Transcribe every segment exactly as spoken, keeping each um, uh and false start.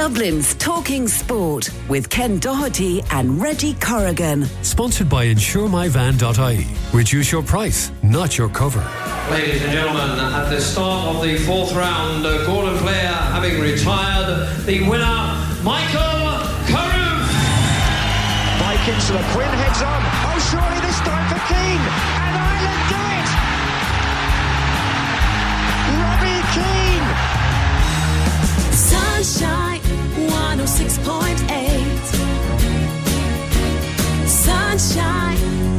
Dublin's Talking Sport with Ken Doherty and Reggie Corrigan. Sponsored by insure my van dot I E. Reduce your price, not your cover. Ladies and gentlemen, at the start of the fourth round, uh, Gordon Player having retired, the winner, Michael Carruth. Mike Kinsella, Quinn heads on. Oh, surely this time for Keane. And Ireland do it. Robbie Keane. Sunshine one oh six point eight. Sunshine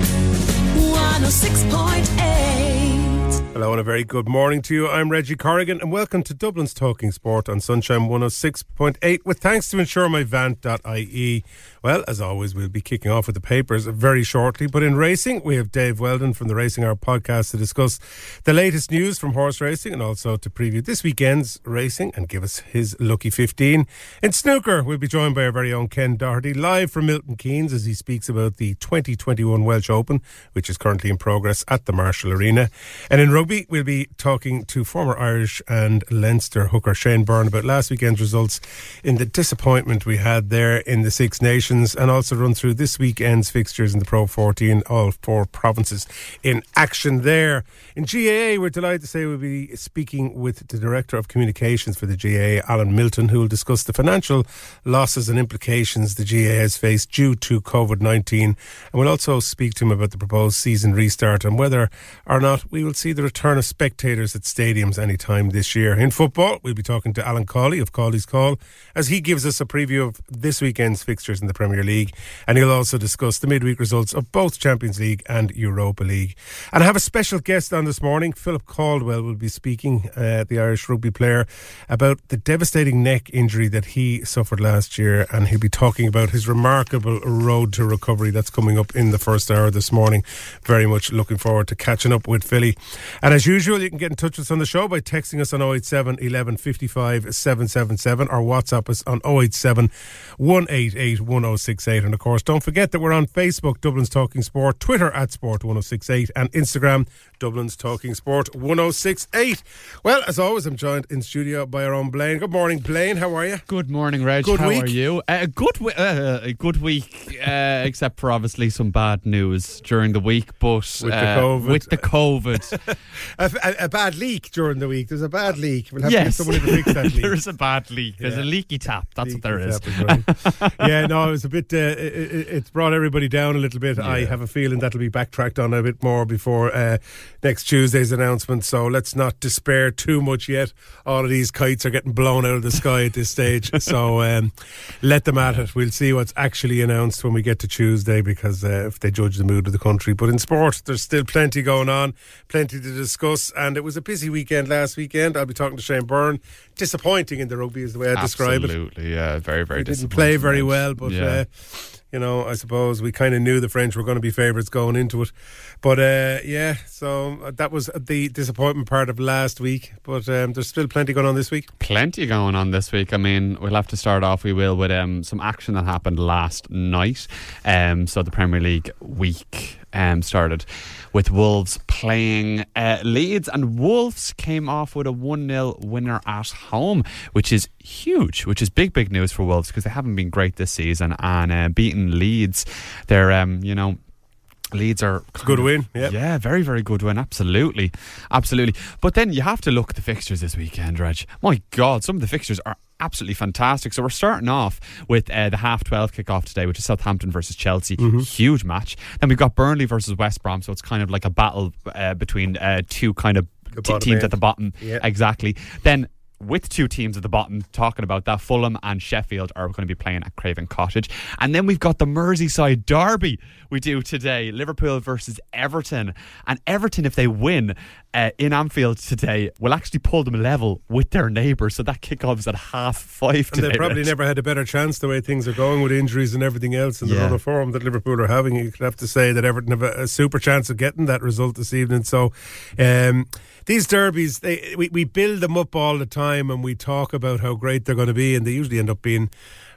one oh six point eight. Hello and a very good morning to you. I'm Reggie Corrigan and welcome to Dublin's Talking Sport on Sunshine one oh six point eight with thanks to insure my van dot I E. Well, as always, we'll be kicking off with the papers very shortly. But in racing, we have Dave Weldon from the Racing Hour podcast to discuss the latest news from horse racing and also to preview this weekend's racing and give us his lucky fifteen. In snooker, we'll be joined by our very own Ken Doherty, live from Milton Keynes as he speaks about the twenty twenty-one Welsh Open, which is currently in progress at the Marshall Arena. And in rugby, we'll be talking to former Irish and Leinster hooker Shane Byrne about last weekend's results in the disappointment we had there in the Six Nations, and also run through this weekend's fixtures in the Pro fourteen, all four provinces in action there. In G A A, we're delighted to say we'll be speaking with the Director of Communications for the G A A, Alan Milton, who will discuss the financial losses and implications the G A A has faced due to COVID nineteen. And we'll also speak to him about the proposed season restart and whether or not we will see the return of spectators at stadiums any time this year. In football, we'll be talking to Alan Cawley of Cawley's Call as he gives us a preview of this weekend's fixtures in the Premier League, and he'll also discuss the midweek results of both Champions League and Europa League. And I have a special guest on this morning. Philip Caldwell will be speaking, uh, the Irish rugby player, about the devastating neck injury that he suffered last year, and he'll be talking about his remarkable road to recovery that's coming up in the first hour this morning. Very much looking forward to catching up with Philly. And as usual, you can get in touch with us on the show by texting us on oh eight seven, eleven fifty-five, seven seven seven or WhatsApp us on oh eight seven, one eight eight, one oh six eight. And of course, don't forget that we're on Facebook, Dublin's Talking Sport, Twitter at Sport one oh six eight, and Instagram, Dublin's Talking Sport one oh six eight. Well, as always, I'm joined in studio by our own Blaine. Good morning, Blaine. How are you? Good morning, Reg. Good How week? are you? Uh, good, w- uh, a good week, uh, except for obviously some bad news during the week. But With the uh, COVID. with the COVID, a, a, a bad leak during the week. There's a bad leak. We'll have yes, to get someone to fix that leak. There's a bad leak. There's Yeah. a leaky tap. That's Leaky what there is. tap is right. Yeah, no, it was a bit. Uh, it, it, it's brought everybody down a little bit. Yeah. I have a feeling that'll be backtracked on a bit more before uh, next Tuesday's announcement. So let's not despair too much yet. All of these kites are getting blown out of the sky at this stage. So um, let them at it. We'll see what's actually announced when we get to Tuesday, because uh, if they judge the mood of the country. But in sport, there's still plenty going on, plenty to discuss. And it was a busy weekend last weekend. I'll be talking to Shane Byrne. Disappointing in the rugby is the way I describe it. Absolutely, yeah, very, very He didn't disappointing. play very well, but yeah. uh, you know, I suppose we kind of knew the French were going to be favourites going into it. But uh, yeah, so that was the disappointment part of last week. But um, there's still plenty going on this week. Plenty going on this week. I mean, we'll have to start off, we will, with um, some action that happened last night. Um, so the Premier League week um, started with Wolves playing uh, Leeds, and Wolves came off with a one nil winner at home, which is huge, which is big, big news for Wolves, because they haven't been great this season, and uh, beating Leeds, they're, um, you know, Leeds are Good of, win, yep. yeah, very, very good win, absolutely, absolutely. But then you have to look at the fixtures this weekend, Reg. My God, some of the fixtures are absolutely fantastic. So we're starting off with uh, the half twelve kickoff today, which is Southampton versus Chelsea. Mm-hmm. Huge match. Then we've got Burnley versus West Brom, so it's kind of like a battle uh, between uh, two kind of t- teams end. at the bottom. Yeah. Exactly. Then with two teams at the bottom, talking about that, Fulham and Sheffield are going to be playing at Craven Cottage. And then we've got the Merseyside derby we do today, Liverpool versus Everton. And Everton, if they win uh, in Anfield today, will actually pull them level with their neighbours. So that kickoff's at half five today. And they probably Rich. never had a better chance the way things are going with injuries and everything else in the Yeah. run of form that Liverpool are having. You could have to say that Everton have a, a super chance of getting that result this evening. So um, these derbies, they, we, we build them up all the time and we talk about how great they're going to be, and they usually end up being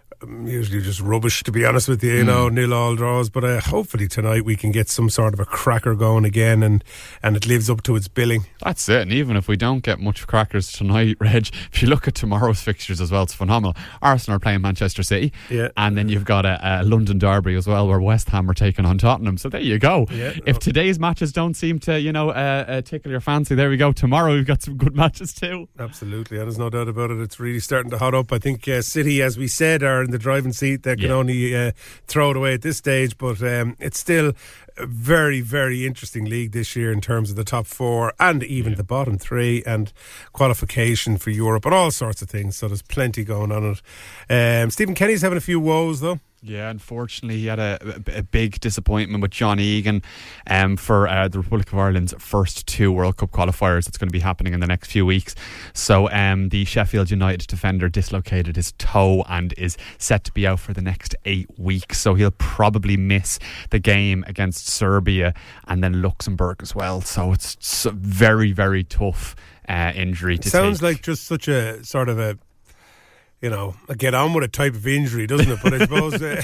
um, usually just rubbish, to be honest with you, you mm. know, nil all draws. But uh, hopefully tonight we can get some sort of a cracker going again, and, and it lives up to its billing. That's it. And even if we don't get much crackers tonight, Reg, if you look at tomorrow's fixtures as well, it's phenomenal. Arsenal are playing Manchester City, yeah. and then you've got a, a London derby as well, where West Ham are taking on Tottenham. So there you go. Yeah. If today's matches don't seem to, you know, uh, uh, tickle your fancy, there we go. Tomorrow we've got some good matches too. Absolutely, and there's no doubt about it. It's really starting to hot up. I think uh, City, as we said, are in the driving seat. They can yeah. only uh, throw it away at this stage, but um, it's still a very, very interesting league this year in terms of the top four and even yeah. the bottom three, and qualification for Europe and all sorts of things. So there's plenty going on it. Um, Stephen Kenny's having a few woes though. Yeah, unfortunately, he had a, a big disappointment with John Egan um, for uh, the Republic of Ireland's first two World Cup qualifiers. That's going to be happening in the next few weeks. So um, the Sheffield United defender dislocated his toe and is set to be out for the next eight weeks. So he'll probably miss the game against Serbia and then Luxembourg as well. So it's a very, very tough uh, injury to it sounds take. like just such a sort of a, you know, a get on with a type of injury, doesn't it? But I suppose uh,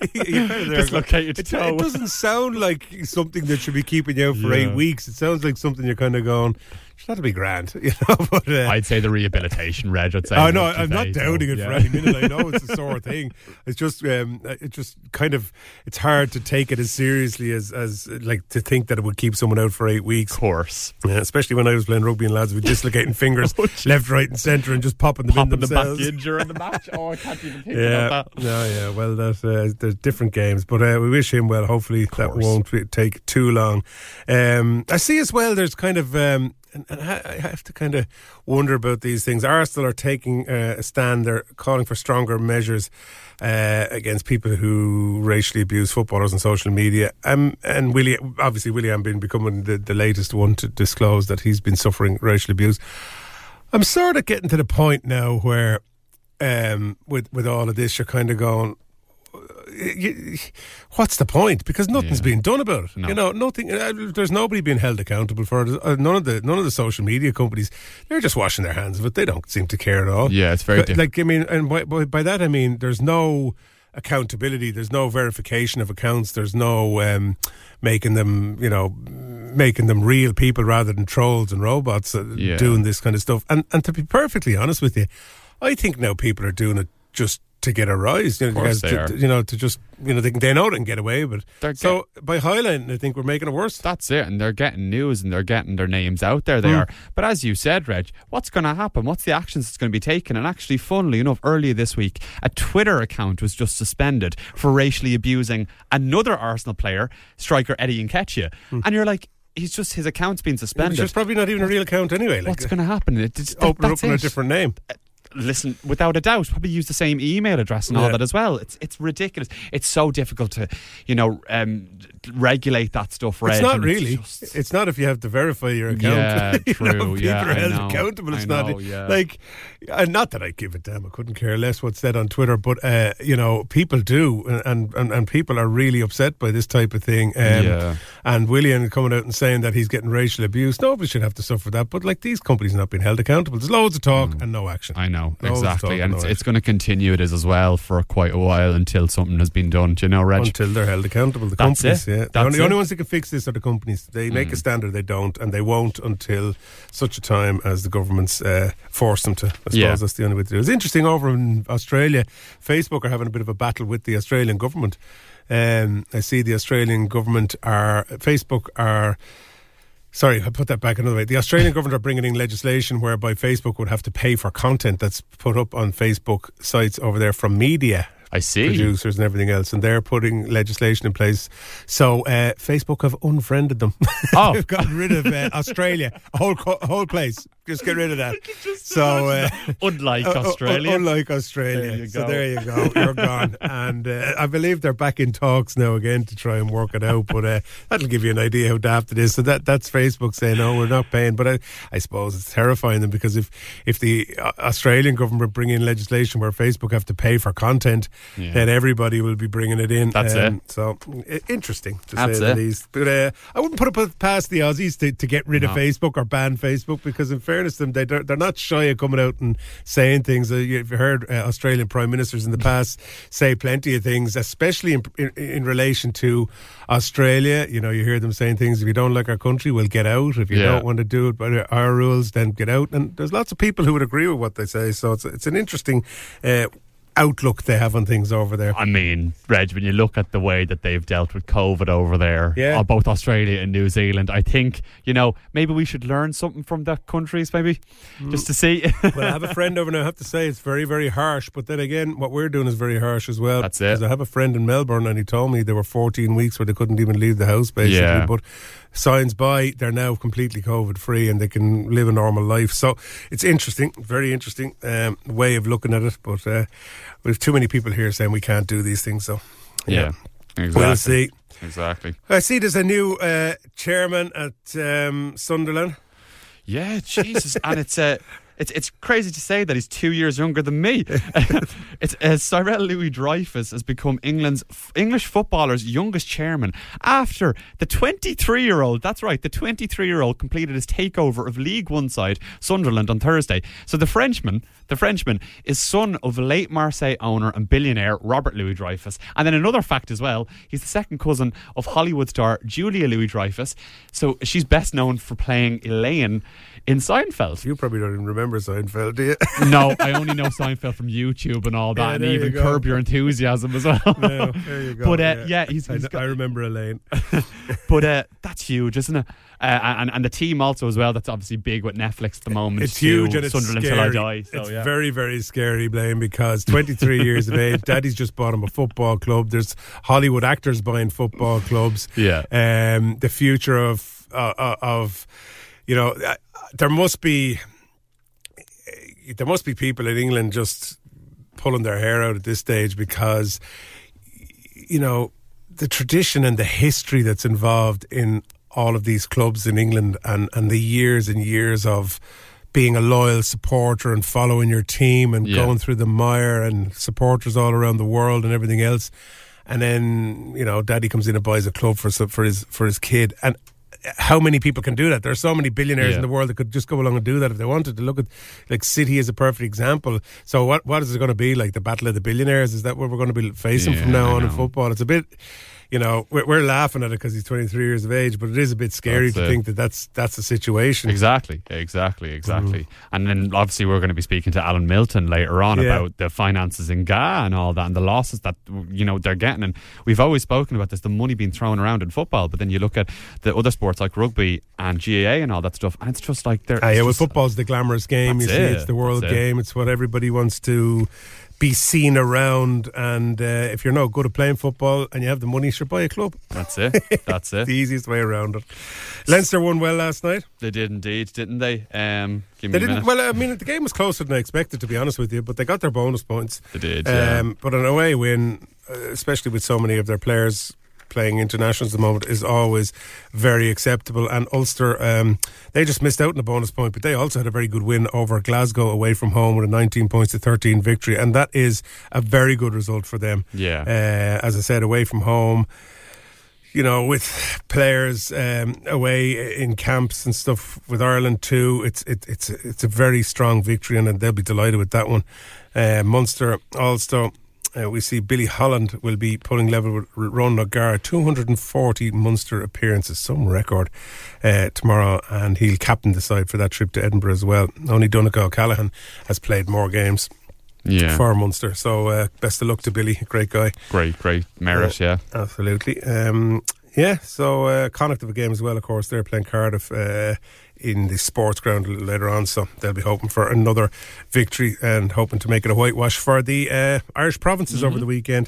dislocated it, toe. It doesn't sound like something that should be keeping you out for yeah. eight weeks. It sounds like something you're kind of going, that'll be grand, you know. But uh, I'd say the rehabilitation, Reg. I'd say. Oh no, I'm not doubting so, it yeah. for any minute. I know it's a sore thing. It's just, um, it just kind of, it's hard to take it as seriously as, as like to think that it would keep someone out for eight weeks. Of course, yeah, especially when I was playing rugby and lads with dislocating fingers, oh, left, right, and centre, and just popping them popping in themselves. the back in during the match. Oh, I can't even think yeah, about that. No, yeah. Well, that, uh, there's different games, but uh, we wish him well. Hopefully, that won't take too long. Um, I see as well. There's kind of. Um, And, and I have to kind of wonder about these things. Arsenal are taking uh, a stand. They're calling for stronger measures uh, against people who racially abuse footballers on social media. Um, and Willie, obviously, Willian been becoming the, the latest one to disclose that he's been suffering racial abuse. I'm sort of getting to the point now where, um, with with all of this, you're kind of going, You, what's the point? Because nothing's yeah. being done about it. No. You know, nothing. Uh, there's nobody being held accountable for it. Uh, none of the none of the social media companies. They're just washing their hands of it. They don't seem to care at all. Yeah, it's very but, different. like I mean, and by, by, by that I mean, there's no accountability. There's no verification of accounts. There's no um, making them, you know, making them real people rather than trolls and robots uh, yeah. doing this kind of stuff. And and to be perfectly honest with you, I think now people are doing it just to get a rise, you know, of course they to, are. To, you know, to just, you know, they, they know they can get away with it. So by highlighting, I think we're making it worse. That's it, and they're getting news and they're getting their names out there. They mm. are. But as you said, Reg, what's going to happen? What's the actions that's going to be taken? And actually, funnily enough, earlier this week, a Twitter account was just suspended for racially abusing another Arsenal player, striker Eddie Nketiah. Mm. And you're like, he's just, his account's been suspended. Which is probably not even a real account anyway. Like, what's going to happen? It, it, that, open up it. in a different name. Uh, Listen, without a doubt, probably use the same email address and all yeah. that as well. It's it's ridiculous. It's so difficult to, you know, um, regulate that stuff. Reg, it's not really. It's, just, it's not if you have to verify your account. Yeah, you true. know, people yeah, are held I know. accountable. It's I know, not yeah. like, uh, not that I give a damn. I couldn't care less what's said on Twitter, but uh, you know, people do, and, and and people are really upset by this type of thing. Um, yeah. And Willian coming out and saying that he's getting racial abuse. Nobody should have to suffer that. But like, these companies are not being held accountable. There's loads of talk mm. and no action. I know, loads exactly. And no it's, action. it's going to continue it is as well for quite a while until something has been done. Do you know, Reg? Until they're held accountable. The That's companies, it. yeah. That's the only, it. only ones that can fix this are the companies. They make mm. a standard, they don't, and they won't until such a time as the governments uh, force them to. I suppose yeah. that's the only way to do it. It's interesting over in Australia, Facebook are having a bit of a battle with the Australian government. Um, I see the Australian government are, Facebook are, sorry, I put that back another way. The Australian government are bringing in legislation whereby Facebook would have to pay for content that's put up on Facebook sites over there from media I see. producers and everything else, and they're putting legislation in place. So uh, Facebook have unfriended them. Oh. They've gotten rid of uh, Australia, a whole co- a whole place. Just get rid of that. So uh, unlike uh, Australia, uh, unlike Australia. There you so go. there you go. You're gone. And uh, I believe they're back in talks now again to try and work it out. But uh, that'll give you an idea how daft it is. So that that's Facebook saying, "No, we're not paying." But I, I suppose it's terrifying them, because if if the Australian government bring in legislation where Facebook have to pay for content, yeah. then everybody will be bringing it in. That's um, it. So I- interesting to That's say the it. least. But uh, I wouldn't put it past the Aussies to, to get rid no. of Facebook or ban Facebook, because in fairness, fairness to them, they, they're not shy of coming out and saying things. Uh, you've heard uh, Australian Prime Ministers in the past say plenty of things, especially in, in, in relation to Australia. You know, you hear them saying things, if you don't like our country, we'll get out. If you Yeah. don't want to do it by our rules, then get out. And there's lots of people who would agree with what they say. So it's, it's an interesting uh, outlook they have on things over there. I mean, Reg, when you look at the way that they've dealt with COVID over there, Yeah. uh, both Australia and New Zealand, I think, you know, maybe we should learn something from the countries, maybe, Mm. just to see. Well, I have a friend over now, I have to say it's very, very harsh, but then again, what we're doing is very harsh as well. That's it. Because I have a friend in Melbourne and he told me there were fourteen weeks where they couldn't even leave the house, basically. Yeah. But signs by, they're now completely COVID free and they can live a normal life. So it's interesting, very interesting um, way of looking at it. But uh, we have too many people here saying we can't do these things. So yeah, exactly. we'll see. Exactly. I see there's a new uh, chairman at um, Sunderland. Yeah, Jesus. And it's uh, it's it's crazy to say that he's two years younger than me. It's uh, Cyril Louis-Dreyfus has become England's English footballers' youngest chairman after the twenty-three-year-old, that's right, the twenty-three-year-old completed his takeover of League One side Sunderland on Thursday. So the Frenchman, the Frenchman is son of late Marseille owner and billionaire Robert Louis-Dreyfus. And then another fact as well, he's the second cousin of Hollywood star Julia Louis-Dreyfus. So she's best known for playing Elaine in Seinfeld. You probably don't even remember Seinfeld, do you? No, I only know Seinfeld from YouTube and all that, Yeah, and there you even go. Curb Your Enthusiasm as well. No, there you go. But uh, yeah, he's, I, he's got, I remember Elaine. but uh, that's huge, isn't it? Uh, and and the team also as well. That's obviously big with Netflix at the moment. It's too. huge and it's Sunderland scary. till I die. So, it's yeah. very, very scary, Blaine, because twenty-three years of age, Daddy's just bought him a football club. There's Hollywood actors buying football clubs. Yeah. Um, the future of uh, uh, of you know, uh, there must be there must be people in England just pulling their hair out at this stage because you know the tradition and the history that's involved in all of these clubs in England and, and the years and years of being a loyal supporter and following your team and Yeah. going through the mire and supporters all around the world and everything else. And then, you know, Daddy comes in and buys a club for for his for his kid. And how many people can do that? There are so many billionaires Yeah. in the world that could just go along and do that if they wanted to. Look at, like, City is a perfect example. So what what is it going to be? Like the battle of the billionaires? Is that what we're going to be facing Yeah, from now I on in know. football? It's a bit... You know, we're, we're laughing at it because he's twenty-three years of age, but it is a bit scary That's to it. think that that's that's the situation. Exactly, exactly, exactly. Mm. And then obviously we're going to be speaking to Alan Milton later on Yeah. about the finances in G A and all that and the losses that, you know, they're getting. And we've always spoken about this, the money being thrown around in football, but then you look at the other sports like rugby and G A A and all that stuff, and it's just like they're... Ah, yeah, it's well, just- football's the glamorous game. You That's see, it, it's the world that's it. game. It's what everybody wants to be seen around. And uh, if you're no good at playing football and you have the money, sure, buy a club. That's it, that's it. The easiest way around it. Leinster won well last night. They did indeed, didn't they? Um, give They me a didn't. minute. Well, I mean, the game was closer than I expected, to be honest with you. But they got their bonus points. They did, yeah. Um, but an away win, uh, especially with so many of their players playing internationals at the moment, is always very acceptable. And Ulster, um, they just missed out on the bonus point, but they also had a very good win over Glasgow away from home with a nineteen points to thirteen victory, and that is a very good result for them. Yeah. Uh, as I said, away from home, you know, with players um, away in camps and stuff with Ireland too, it's it, it's it's a very strong victory, and they'll be delighted with that one. Uh, Munster also. Uh, we see Billy Holland will be pulling level with Ron O'Gara, two hundred forty Munster appearances, some record, uh, tomorrow, and he'll captain the side for that trip to Edinburgh as well. Only Donegal O'Callaghan has played more games Yeah. for Munster, so uh, best of luck to Billy, great guy. Great, great merit, Uh, yeah. Absolutely. Um, yeah, so uh, Connacht have a game as well, of course. They're playing Cardiff uh, in the sports ground a little later on, so they'll be hoping for another victory and hoping to make it a whitewash for the uh, Irish provinces Mm-hmm. over the weekend.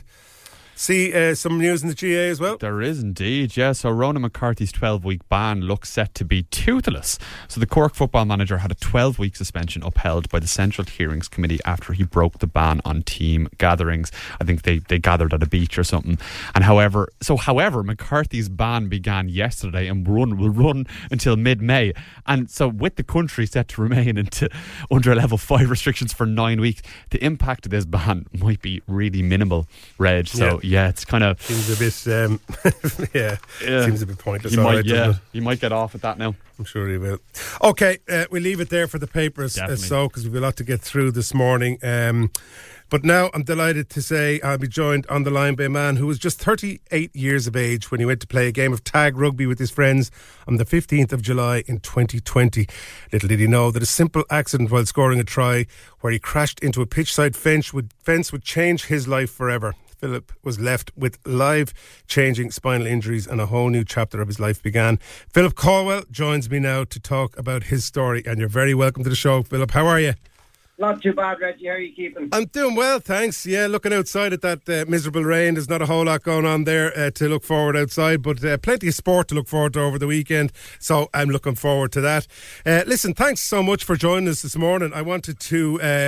See uh, some news in the G A as well. There is indeed, yeah. So Ronan McCarthy's twelve-week ban looks set to be toothless. So the Cork football manager had a twelve-week suspension upheld by the Central Hearings Committee after he broke the ban on team gatherings. I think they, they gathered at a beach or something. And however, so however, McCarthy's ban began yesterday and run will run until mid-May. And so with the country set to remain into under level five restrictions for nine weeks, the impact of this ban might be really minimal, Reg. So Yeah. yeah, it's kind of seems a bit, um, yeah, yeah, seems a bit pointless. You might, right, yeah, you might get off at that now. I'm sure he will. Okay, uh, we leave it there for the papers, uh, so because we've a lot to get through this morning. Um, But now I'm delighted to say I'll be joined on the line by a man who was just thirty-eight years of age when he went to play a game of tag rugby with his friends on the fifteenth of July in twenty twenty. Little did he know that a simple accident while scoring a try where he crashed into a pitchside fence would, fence would change his life forever. Philip was left with life-changing spinal injuries and a whole new chapter of his life began. Philip Caldwell joins me now to talk about his story, and you're very welcome to the show, Philip. How are you? Not too bad, Reggie. How are you keeping? I'm doing well, thanks. Yeah, looking outside at that uh, miserable rain. There's not a whole lot going on there uh, to look forward outside, but uh, plenty of sport to look forward to over the weekend. So I'm looking forward to that. Uh, listen, thanks so much for joining us this morning. I wanted to... Uh,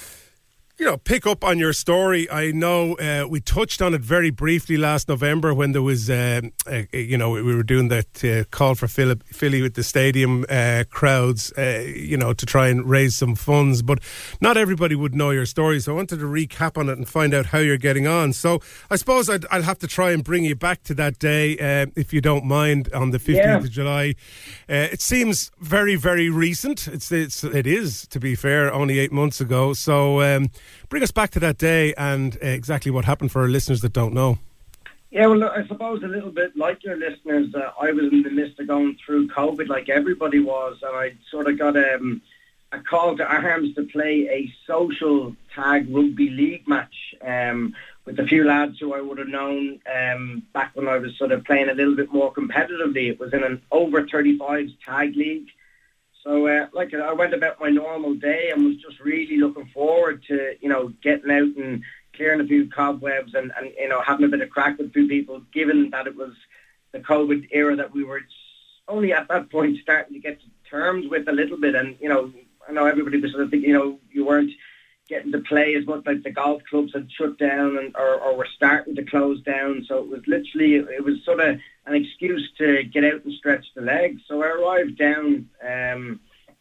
You know, pick up on your story. I know uh, we touched on it very briefly last November when there was, um, uh, you know, we were doing that uh, call for Philip, Philly with the stadium uh, crowds, uh, you know, to try and raise some funds. But not everybody would know your story, so I wanted to recap on it and find out how you're getting on. So I suppose I'd, I'll have to try and bring you back to that day, uh, if you don't mind, on the fifteenth yeah. of July. Uh, it seems very, very recent. It's, it's it is, to be fair, only eight months ago. So. Um, Bring us back to that day and uh, exactly what happened for our listeners that don't know. Yeah, well, I suppose a little bit like your listeners, uh, I was in the midst of going through COVID like everybody was, and I sort of got um, a call to arms to play a social tag rugby league match um, with a few lads who I would have known um, back when I was sort of playing a little bit more competitively. It was in an over thirty-fives tag league. So, uh, like, I went about my normal day and was just really looking forward to, you know, getting out and clearing a few cobwebs and, and, you know, having a bit of crack with a few people, given that it was the COVID era that we were only at that point starting to get to terms with a little bit. And, you know, I know everybody was sort of thinking, you know, you weren't getting to play as much, like the golf clubs had shut down and or, or were starting to close down. So it was literally, it was sort of an excuse to get out and stretch the legs. So I arrived down um,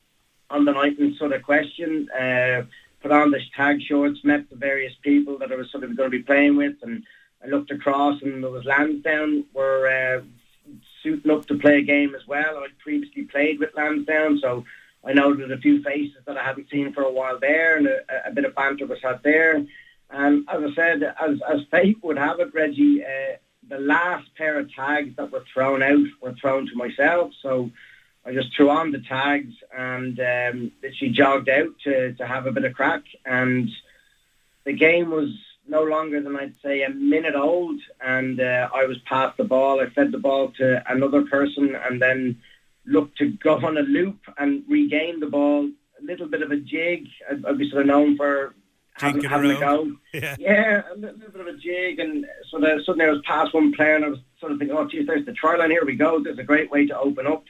on the night in sort of question, uh, put on the tag shorts, met the various people that I was sort of going to be playing with, and I looked across and there was Lansdowne were uh, suiting up to play a game as well. I'd previously played with Lansdowne, so I noted a few faces that I hadn't seen for a while there, and a, a bit of banter was had there. And as I said, as, as fate would have it, Reggie, uh, the last pair of tags that were thrown out were thrown to myself. So I just threw on the tags and um, literally jogged out to, to have a bit of crack. And the game was no longer than, I'd say, a minute old. And uh, I was past the ball. I fed the ball to another person and then looked to go on a loop and regain the ball. A little bit of a jig. I'd, I'd be sort of known for having, having a go. Yeah. yeah, a little, little bit of a jig. And sort of suddenly I was past one player and I was sort of thinking, oh, geez, there's the try line. Here we go. There's a great way to open up.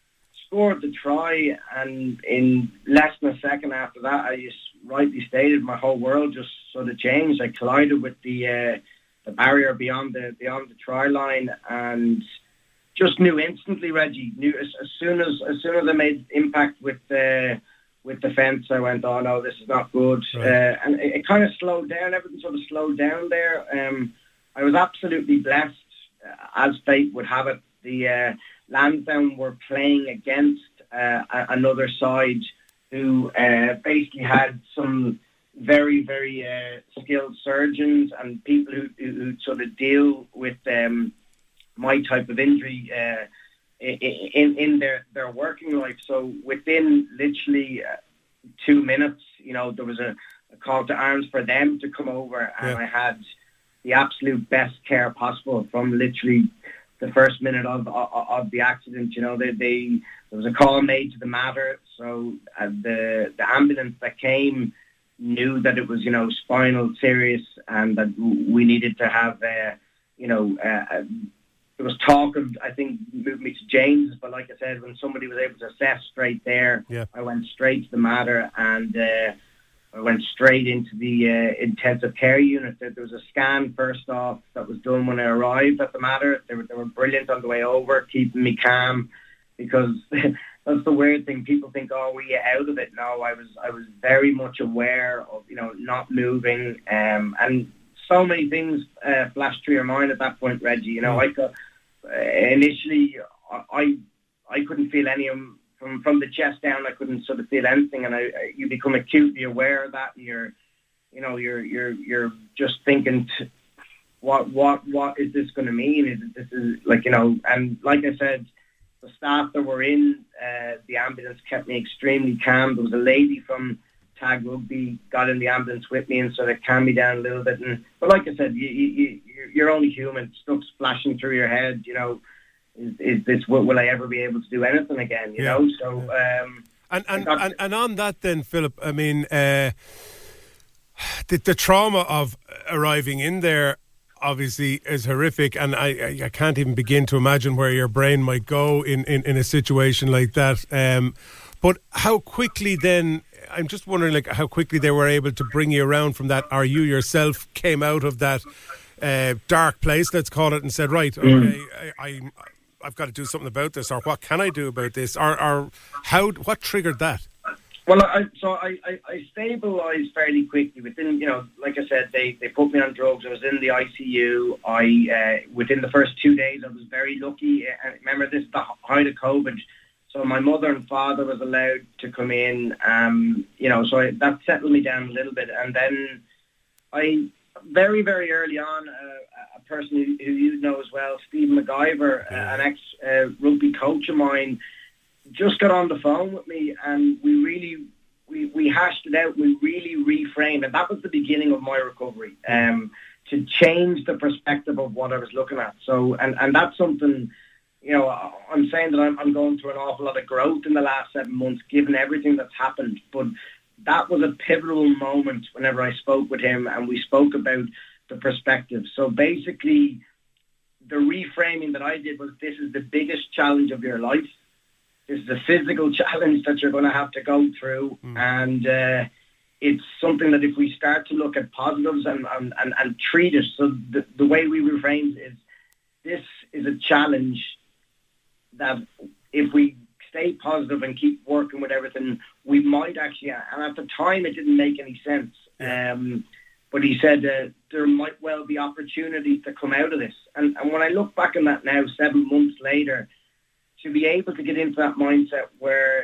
Scored the try, and in less than a second after that, I just rightly stated, my whole world just sort of changed. I collided with the uh, the barrier beyond the beyond the try line, and just knew instantly, Reggie. Knew as, as soon as as soon as I made impact with the with the fence, I went, oh no, this is not good. Right. Uh, and it, it kind of slowed down. Everything sort of slowed down there. Um, I was absolutely blessed, uh, as fate would have it. The uh, Lansdowne were playing against uh, another side who uh, basically had some very, very uh, skilled surgeons and people who, who, who sort of deal with um, my type of injury uh, in in their, their working life. So within literally uh, two minutes, you know, there was a, a call to arms for them to come over, and yeah. I had the absolute best care possible from literally the first minute of, of of the accident. You know, they, they there was a call made to the Mater, so uh, the the ambulance that came knew that it was, you know, spinal serious, and that we needed to have, uh, you know, uh, there was talk of, I think, moving me to James's, but like I said, when somebody was able to assess straight there, yeah. I went straight to the Mater, and uh, I went straight into the uh, intensive care unit. There was a scan first off that was done when I arrived at the Mater. They were, they were brilliant on the way over, keeping me calm, because that's the weird thing. People think, oh, were you out of it? No, I was I was very much aware of, you know, not moving. Um, and so many things uh, flashed through your mind at that point, Reggie. You know, I could, uh, initially I I couldn't feel any of them from from the chest down. I couldn't sort of feel anything, and I, I you become acutely aware of that, and you're you know you're you're you're just thinking, t- what what what is this going to mean? Is it, this is like you know, and like I said, the staff that were in uh, the ambulance kept me extremely calm. There was a lady from Tag Rugby got in the ambulance with me and sort of calmed me down a little bit. And but like I said, you, you, you're only human. Stuff's flashing through your head. You know, is, is this will, will I ever be able to do anything again? You yeah. know, so. Um, and and, got, and and on that then, Philip. I mean, uh, the the trauma of arriving in there obviously is horrific, and I I can't even begin to imagine where your brain might go in in, in a situation like that. Um, but how quickly then? I'm just wondering, like, how quickly they were able to bring you around from that, or you yourself came out of that uh, dark place, let's call it, and said, right, okay, mm. I, I, I've got to do something about this, or what can I do about this, or, or how, what triggered that? Well, I, so I, I, I stabilised fairly quickly. Within, you know, like I said, they, they put me on drugs. I was in the I C U. I uh, within the first two days, I was very lucky. And remember, this is the height of COVID. So my mother and father was allowed to come in, um, you know, so I, that settled me down a little bit. And then I, very, very early on, uh, a person who, who you know as well, Stephen McIver, yeah. uh, an ex-rugby uh, coach of mine, just got on the phone with me, and we really, we, we hashed it out. We really reframed, and that was the beginning of my recovery, um, to change the perspective of what I was looking at. So, and, and that's something... You know, I'm saying that I'm, I'm going through an awful lot of growth in the last seven months, given everything that's happened. But that was a pivotal moment whenever I spoke with him, and we spoke about the perspective. So basically, the reframing that I did was, this is the biggest challenge of your life. This is a physical challenge that you're going to have to go through. Mm. And uh, it's something that if we start to look at positives and, and, and, and treat it, so the, the way we reframed is, this is a challenge that if we stay positive and keep working with everything, we might actually, and at the time it didn't make any sense, um, but he said uh, there might well be opportunities to come out of this. And, and when I look back on that now, seven months later, to be able to get into that mindset where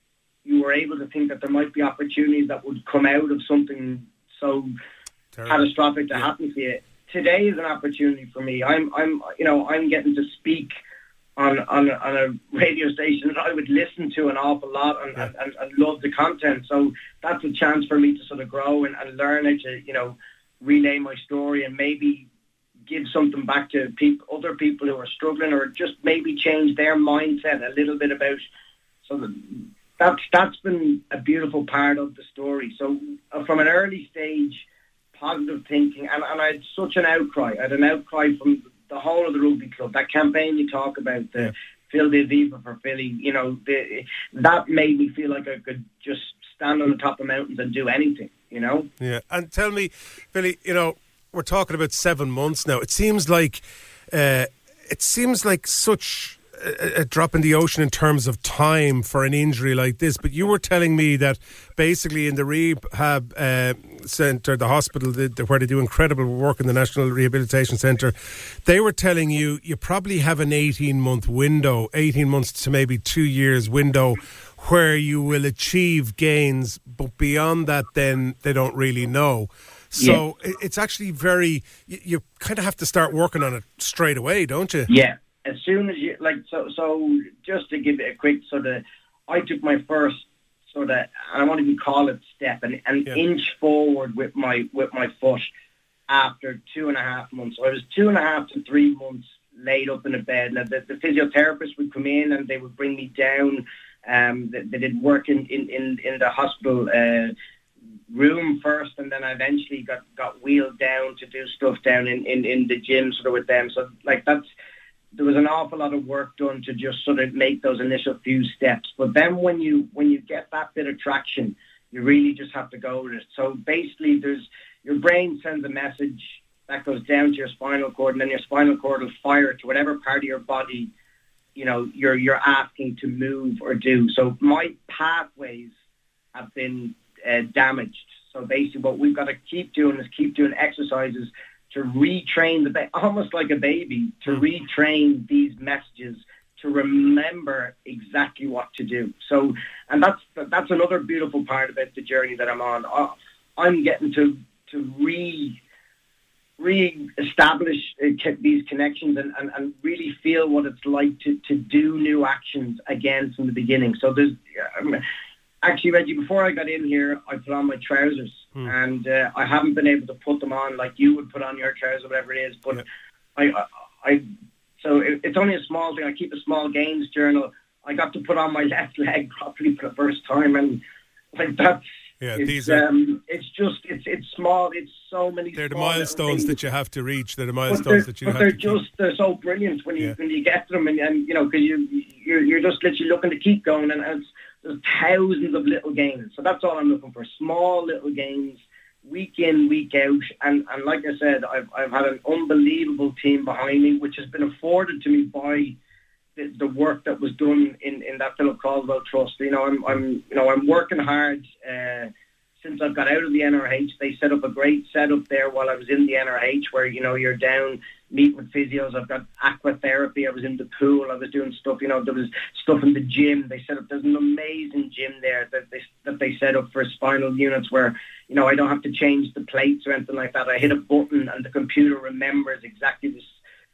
you were able to think that there might be opportunities that would come out of something so Terrible. catastrophic to yeah. happen to you, today is an opportunity for me. I'm, I'm, you know, I'm getting to speak on on, on a radio station that I would listen to an awful lot and, yeah. and, and love the content. So that's a chance for me to sort of grow and, and learn how to, you know, relay my story and maybe give something back to people, other people who are struggling, or just maybe change their mindset a little bit about. So that, that's that's been a beautiful part of the story. So uh, from an early stage, positive thinking, and, and I had such an outcry. I had an outcry from the whole of the rugby club. That campaign you talk about, the yeah. Phil de Viva for Philly, you know, the, that made me feel like I could just stand on the top of mountains and do anything, you know? Yeah, and tell me, Billy, you know, we're talking about seven months now. It seems like, uh, it seems like such a, a drop in the ocean in terms of time for an injury like this, but you were telling me that basically in the rehab uh, centre, the hospital the, the, where they do incredible work in the National Rehabilitation Centre, they were telling you you probably have an eighteen month window, eighteen months to maybe two years window where you will achieve gains, but beyond that then they don't really know. So yeah. it's actually very, you, you kind of have to start working on it straight away, don't you? Yeah. As soon as you, like, so, so just to give it a quick sort of, I took my first sort of, I won't even call it step, an, an yeah. inch forward with my with my foot after two and a half months. So I was two and a half to three months laid up in a bed. Now, the, the physiotherapist would come in and they would bring me down. Um, they, they did work in, in, in, in the hospital uh, room first, and then I eventually got, got wheeled down to do stuff down in, in, in the gym sort of with them. So, like, that's, there was an awful lot of work done to just sort of make those initial few steps. But then when you when you get that bit of traction, you really just have to go with it. So basically, there's your brain sends a message that goes down to your spinal cord, and then your spinal cord will fire to whatever part of your body, you know, you're you're asking to move or do. So my pathways have been uh, damaged. So basically, what we've got to keep doing is keep doing exercises to retrain the ba- almost like a baby to retrain these messages to remember exactly what to do. So, and that's that's another beautiful part about the journey that I'm on. I'm getting to to re re-establish uh, these connections and, and, and really feel what it's like to, to do new actions again from the beginning. So there's um, actually, Reggie, before I got in here, I put on my trousers hmm. and uh, I haven't been able to put them on like you would put on your trousers, whatever it is. But yeah. I, I, I, so it, it's only a small thing. I keep a small gains journal. I got to put on my left leg properly for the first time, and like that's. Yeah, it's, these are. Um, it's just it's it's small. It's so many. They're the milestones that you have to reach. They're the milestones that you but have they're to. Just keep. They're so brilliant when you yeah. when you get to them, and, and you know because you you're you're just literally looking to keep going, and, and it's, there's thousands of little gains. So that's all I'm looking for: small little gains, week in, week out, and and like I said, I've I've had an unbelievable team behind me, which has been afforded to me by. The, the work that was done in, in that Philip Caldwell Trust. You know, I'm I'm you know I'm working hard. Uh, Since I've got out of the N R H, they set up a great setup there while I was in the N R H where, you know, you're down meeting with physios. I've got aqua therapy. I was in the pool. I was doing stuff, you know, there was stuff in the gym. They set up, there's an amazing gym there that they, that they set up for spinal units where, you know, I don't have to change the plates or anything like that. I hit a button and the computer remembers exactly the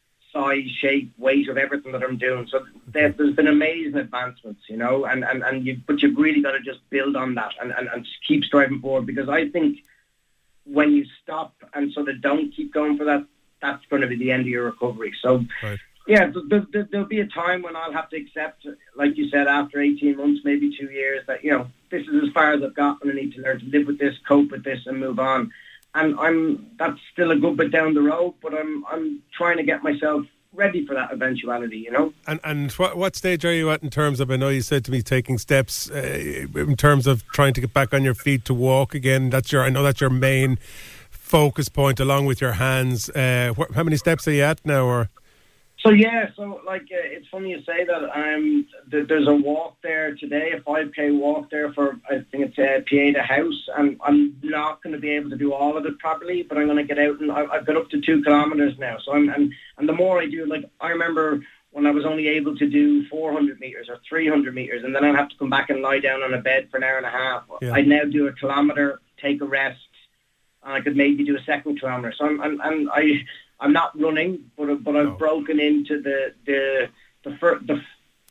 size, shape, weight of everything that I'm doing. So there, there's been amazing advancements, you know, and, and, and you, but you've really got to just build on that and, and, and just keep striving forward, because I think when you stop and sort of don't keep going for that, that's going to be the end of your recovery. So, right. yeah, there, there, there'll be a time when I'll have to accept, like you said, after eighteen months, maybe two years, that, you know, this is as far as I've got and I need to learn to live with this, cope with this and move on. And I'm that's still a good bit down the road, but I'm I'm trying to get myself ready for that eventuality, you know. And and what what stage are you at in terms of? I know you said to me taking steps uh, in terms of trying to get back on your feet to walk again. That's your I know that's your main focus point, along with your hands. Uh, wh- how many steps are you at now? Or So yeah, so like uh, it's funny you say that. Um, th- there's a walk there today, a five K walk there for I think it's uh, Pieta House, and I'm not going to be able to do all of it properly, but I'm going to get out and I- I've got up to two kilometres now. So I'm and and the more I do, like I remember when I was only able to do four hundred metres or three hundred metres, and then I'd have to come back and lie down on a bed for an hour and a half. Yeah. I'd now do a kilometre, take a rest, and I could maybe do a second kilometre. So I'm and, and I. I'm not running, but but I've no. broken into the the the fir- the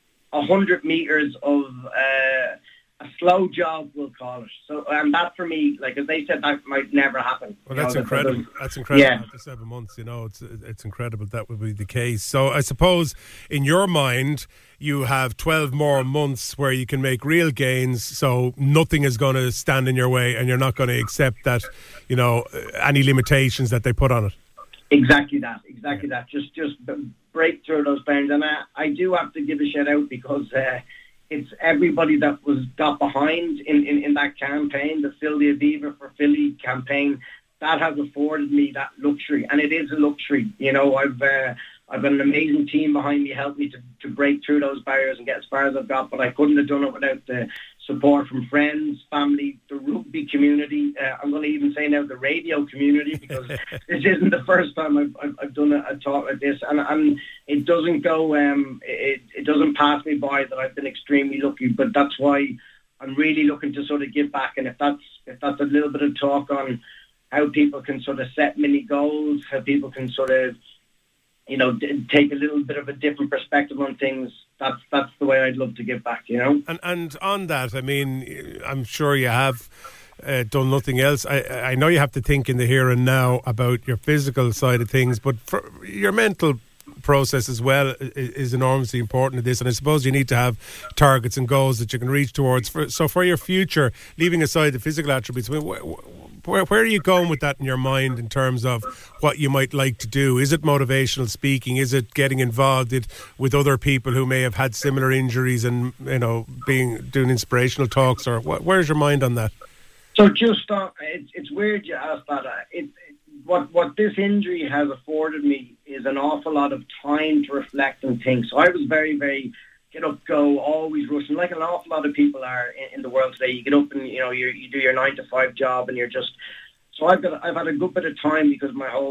a hundred meters of uh, a slow jog, we'll call it. So, and that for me, like as they said, that might never happen. Well, that's know, incredible. That that's incredible. Yeah. After seven months, you know, it's it's incredible that would be the case. So, I suppose in your mind, you have twelve more months where you can make real gains. So nothing is going to stand in your way, and you're not going to accept that, you know, any limitations that they put on it. Exactly that, exactly that. Just just break through those bounds. And I, I do have to give a shout out because uh, it's everybody that was got behind in, in, in that campaign, the Phil the Aviva for Philly campaign, that has afforded me that luxury. And it is a luxury. You know, I've uh, I've got an amazing team behind me, helped me to, to break through those barriers and get as far as I've got, but I couldn't have done it without the support from friends, family, the rugby community. Uh, I'm going to even say now the radio community, because this isn't the first time I've, I've, I've done a, a talk like this, and, and it doesn't go, um, it, it doesn't pass me by that I've been extremely lucky, but that's why I'm really looking to sort of give back. And if that's if that's a little bit of talk on how people can sort of set mini goals, how people can sort of, you know, d- take a little bit of a different perspective on things, that's that's the way I'd love to give back, you know. And and on that, I mean, I'm sure you have uh, done nothing else. I I know you have to think in the here and now about your physical side of things, but for your mental process as well is enormously important to this. And I suppose you need to have targets and goals that you can reach towards. For, so for your future, leaving aside the physical attributes, where, where are you going with that in your mind in terms of what you might like to do? Is it motivational speaking? Is it getting involved in, with other people who may have had similar injuries and, you know, being doing inspirational talks? Or what, where's your mind on that? So just uh, it's, it's weird you asked that. Uh, it, it, what what this injury has afforded me is an awful lot of time to reflect and think. So I was very, very get up, go, always rushing, like an awful lot of people are in, in the world today. You get up and, you know, you you do your nine to five job and you're just... So I've got I've had a good bit of time because my whole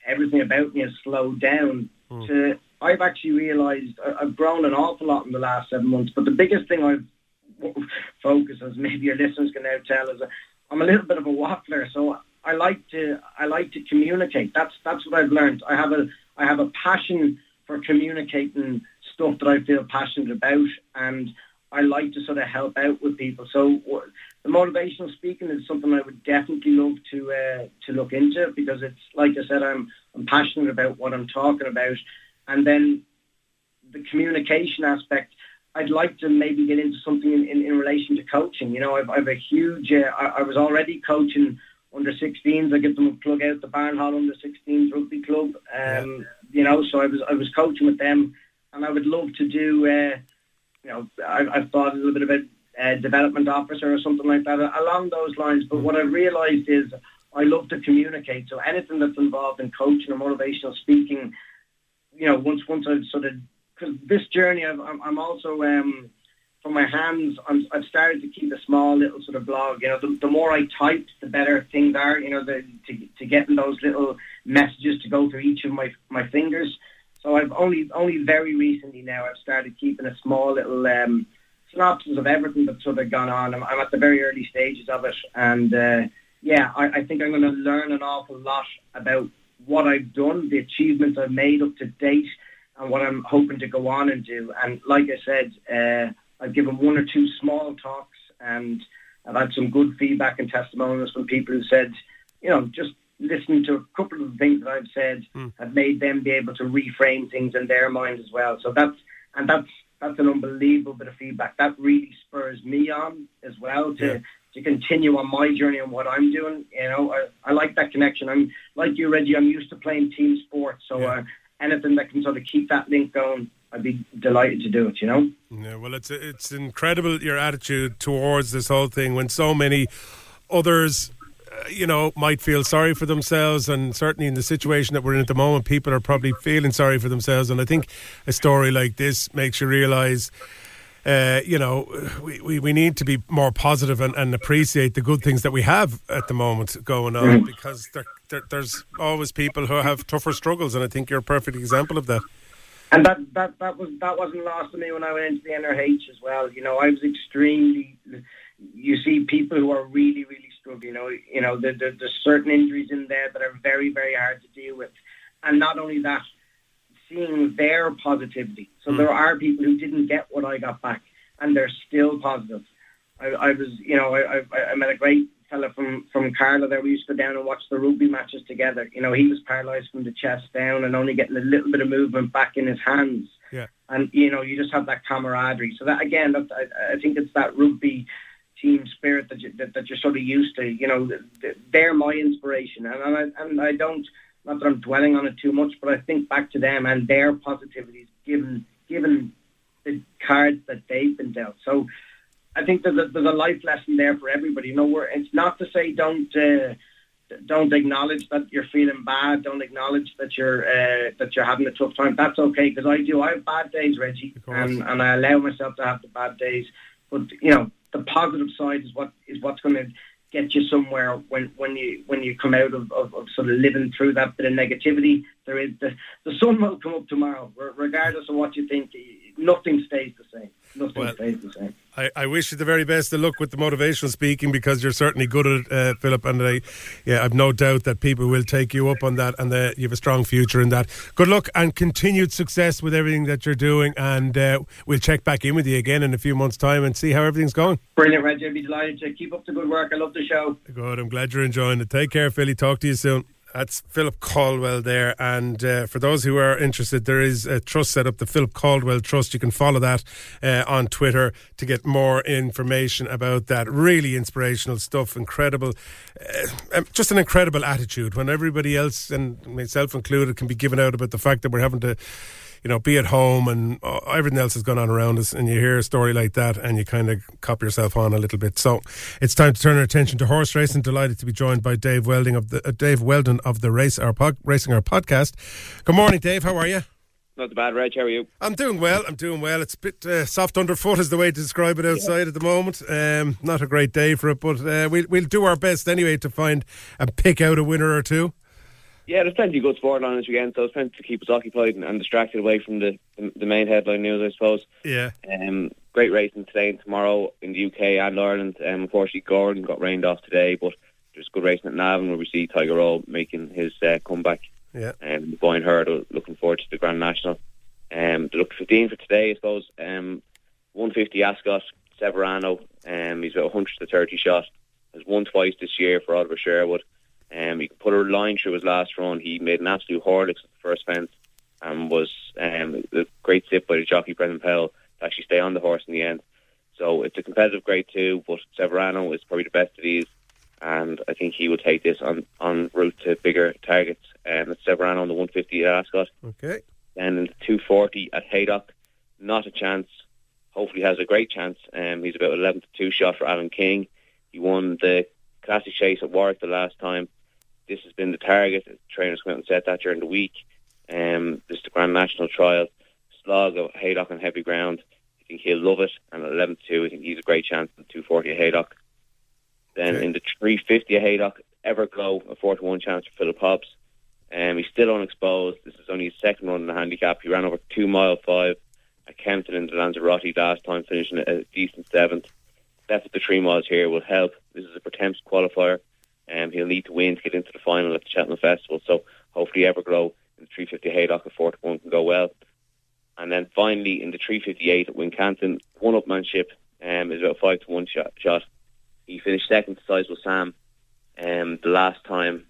everything about me has slowed down. Mm. To I've actually realised I've grown an awful lot in the last seven months. But the biggest thing I've focused, as maybe your listeners can now tell, is I'm a little bit of a waffler. So I like to I like to communicate. That's that's what I've learned. I have a I have a passion for communicating stuff that I feel passionate about, and I like to sort of help out with people. So the motivational speaking is something I would definitely love to uh, to look into, because it's like I said, I'm I'm passionate about what I'm talking about. And then the communication aspect, I'd like to maybe get into something in, in, in relation to coaching. You know, I've, I've a huge, uh, I, I was already coaching under sixteens. I give them a plug out the Barnhall under sixteens rugby club. Um, yeah. You know, so I was I was coaching with them, and I would love to do, uh, you know, I, I've thought a little bit about uh, development officer or something like that, along those lines. But what I realised is I love to communicate. So anything that's involved in coaching or motivational speaking, you know, once once I've sort of, because this journey, I've, I'm, I'm also, um, from my hands, I'm, I've started to keep a small little sort of blog. You know, the, the more I type, the better things are, you know, the, to, to getting those little messages to go through each of my, my fingers. So I've only only very recently now I've started keeping a small little um, synopsis of everything that's sort of gone on. I'm, I'm at the very early stages of it, and uh, yeah, I, I think I'm going to learn an awful lot about what I've done, the achievements I've made up to date, and what I'm hoping to go on and do. And like I said, uh, I've given one or two small talks, and I've had some good feedback and testimonials from people who said, you know, just listening to a couple of the things that I've said mm. have made them be able to reframe things in their mind as well. So that's, and that's, that's an unbelievable bit of feedback. That really spurs me on as well to, yeah. to continue on my journey and what I'm doing. You know, I, I like that connection. I'm like you, Reggie, I'm used to playing team sports. So, yeah. uh, anything that can sort of keep that link going, I'd be delighted to do it, you know? Yeah, well, it's it's incredible, your attitude towards this whole thing, when so many others, uh, you know, might feel sorry for themselves, and certainly in the situation that we're in at the moment, people are probably feeling sorry for themselves. And I think a story like this makes you realise, uh, you know, we, we, we need to be more positive and, and appreciate the good things that we have at the moment going on, mm. because there, there, there's always people who have tougher struggles, and I think you're a perfect example of that. And that, that, that, was, that wasn't lost to me when I went into the N R H as well. You know, I was extremely... You see people who are really, really struggling. You know, you know there, there, there's certain injuries in there that are very, very hard to deal with. And not only that, seeing their positivity. So mm. there are people who didn't get what I got back, and they're still positive. I, I was, you know, I, I, I met a great fella from, from Carlow there. We used to go down and watch the rugby matches together. You know, he was paralysed from the chest down and only getting a little bit of movement back in his hands. Yeah. And, you know, you just have that camaraderie. So that, again, that, I, I think it's that rugby team spirit that, you, that, that you're sort of used to. You know, they're my inspiration. And, and, I, and I don't, not that I'm dwelling on it too much, but I think back to them and their positivities given, given the cards that they've been dealt. So I think there's a, there's a life lesson there for everybody. You know, we're, it's not to say don't uh, don't acknowledge that you're feeling bad. Don't acknowledge that you're uh, that you're having a tough time. That's okay, because I do. I have bad days, Reggie, and, and I allow myself to have the bad days. But you know, the positive side is what is what's going to get you somewhere when, when you when you come out of, of, of sort of living through that bit of negativity. There is the the sun will come up tomorrow, regardless of what you think. Nothing stays the same. Nothing well, stays the same. I, I wish you the very best of luck with the motivational speaking, because you're certainly good at it, uh, Philip. And I, yeah, I've no doubt that people will take you up on that, and that you have a strong future in that. Good luck and continued success with everything that you're doing. And uh, we'll check back in with you again in a few months' time and see how everything's going. Brilliant, Reggie. I'd be delighted to keep up the good work. I love the show. Good. I'm glad you're enjoying it. Take care, Philly. Talk to you soon. That's Philip Caldwell there. And uh, for those who are interested, there is a trust set up, the Philip Caldwell Trust. You can follow that uh, on Twitter to get more information about that. Really inspirational stuff. Incredible. Uh, just an incredible attitude when everybody else, and myself included, can be given out about the fact that we're having to, you know, be at home and uh, everything else has gone on around us, and you hear a story like that and you kind of cop yourself on a little bit. So it's time to turn our attention to horse racing. Delighted to be joined by Dave Welding of the uh, Dave Weldon of the Race Our pod, Racing Our podcast. Good morning, Dave. How are you? Not too bad, Reg. How are you? I'm doing well. I'm doing well. It's a bit uh, soft underfoot is the way to describe it outside yeah. at the moment. Um, not a great day for it, but uh, we'll we'll do our best anyway to find and pick out a winner or two. Yeah, there's plenty of good sport on this weekend, so there's plenty to keep us occupied and, and distracted away from the, the the main headline news, I suppose. Yeah. Um, great racing today and tomorrow in the U K and Ireland. Um, unfortunately, Gordon got rained off today, but there's good racing at Navan where we see Tiger Roll making his uh, comeback. Yeah. And um, Boyne Hurdle, looking forward to the Grand National. Um, the look fifteen for today, I suppose. Um, one fifty Ascot, Severano. Um, he's about one hundred to thirty shot. Has won twice this year for Oliver Sherwood. Um, he could put a line through his last run. He made an absolute Horlicks at the first fence and was um, a great sit by the jockey Brendan Powell to actually stay on the horse in the end. So it's a competitive grade two, but Severano is probably the best of these, and I think he will take this on, on route to bigger targets. Um, it's Severano on the one fifty at Ascot. Okay. And in the two forty at Haydock, not a chance. Hopefully has a great chance. Um, he's about eleven to two shot for Alan King. He won the Classic Chase at Warwick the last time. This has been the target. The trainers come out and said that during the week. Um, this is the Grand National Trial. Slog of Haydock on heavy ground. I think he'll love it. And at eleven to two, I think he's a great chance in the two forty at Haydock. Then okay. in the three fifty at Haydock, Everglow, a four to one chance for Philip Hobbs. Um, he's still unexposed. This is only his second run in the handicap. He ran over two mile five at Kempton in the Lanzarote last time, finishing at a decent seventh. That's what the three miles here will help. This is a Pertemps qualifier. Um, he'll need to win to get into the final at the Cheltenham Festival. So hopefully Everglow in the three fifty Haydock at four to one can go well. And then finally in the three fifty-eight at Wincanton, one-upmanship um, is about five to one shot. shot. He finished second to Sizewell Sam um, the last time,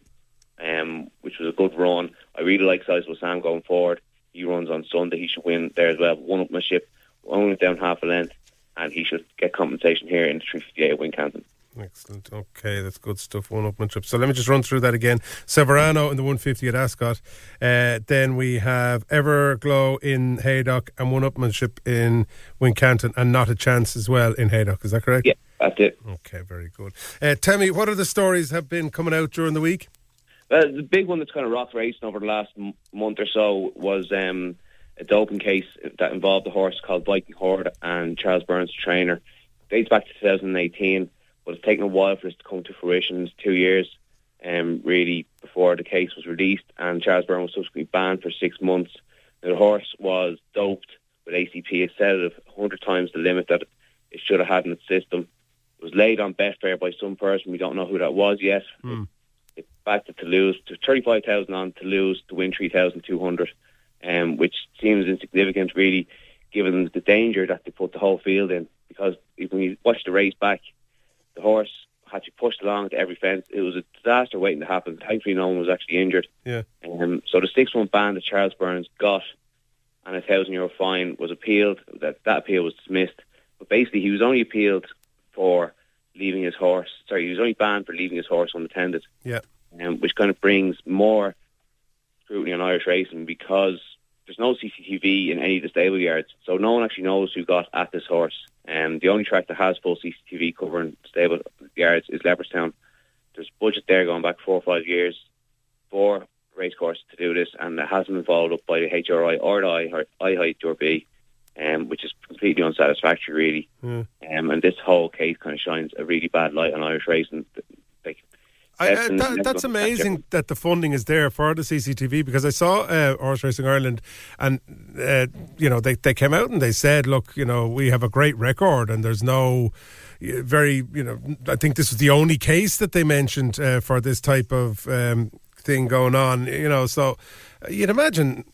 um, which was a good run. I really like Sizewell Sam going forward. He runs on Sunday. He should win there as well. One-upmanship, only down half a length, and he should get compensation here in the three fifty-eight at Wincanton. Excellent. Okay, that's good stuff. One upmanship. So let me just run through that again. Severano in the one fifty at Ascot. Uh, then we have Everglow in Haydock and one upmanship in Wincanton, and not a chance as well in Haydock. Is that correct? Yeah, that's it. Okay, very good. Uh, tell me, what other stories have been coming out during the week? Well, the big one that's kind of rocked racing over the last m- month or so was um, a doping case that involved a horse called Viking Horde and Charles Burns, the trainer. It dates back to two thousand eighteen. But it's taken a while for this to come to fruition. It's two years, um, really, before the case was released, and Charles Byrne was subsequently banned for six months. Now, the horse was doped with A C P. It said it one hundred times the limit that it should have had in its system. It was laid on Betfair by some person. We don't know who that was yet. Mm. It, it backed it to lose to thirty-five thousand on to lose to win three thousand two hundred, um, which seems insignificant, really, given the danger that they put the whole field in. Because when you watch the race back, the horse had to be pushed along to every fence. It was a disaster waiting to happen. Thankfully, no one was actually injured. Yeah. Um, so the six-month ban that Charles Burns got and a thousand euro fine was appealed. That that appeal was dismissed. But basically, he was only appealed for leaving his horse. Sorry, he was only banned for leaving his horse unattended. Yeah. Um, which kind of brings more scrutiny on Irish racing because there's no C C T V in any of the stable yards, so no one actually knows who got at this horse. Um, the only track that has full C C T V covering stable yards is Leopardstown. There's budget there going back four or five years for racecourses to do this, and it hasn't been followed up by the H R I or the I H I D R B, um, which is completely unsatisfactory, really. Mm. Um, and this whole case kind of shines a really bad light on Irish racing. Like, I, uh, that, that's amazing that the funding is there for the C C T V, because I saw uh, Horse Racing Ireland, and uh, you know they, they came out and they said, look, you know, we have a great record and there's no uh, very, you know, I think this was the only case that they mentioned uh, for this type of um, thing going on, you know, so uh, you'd imagine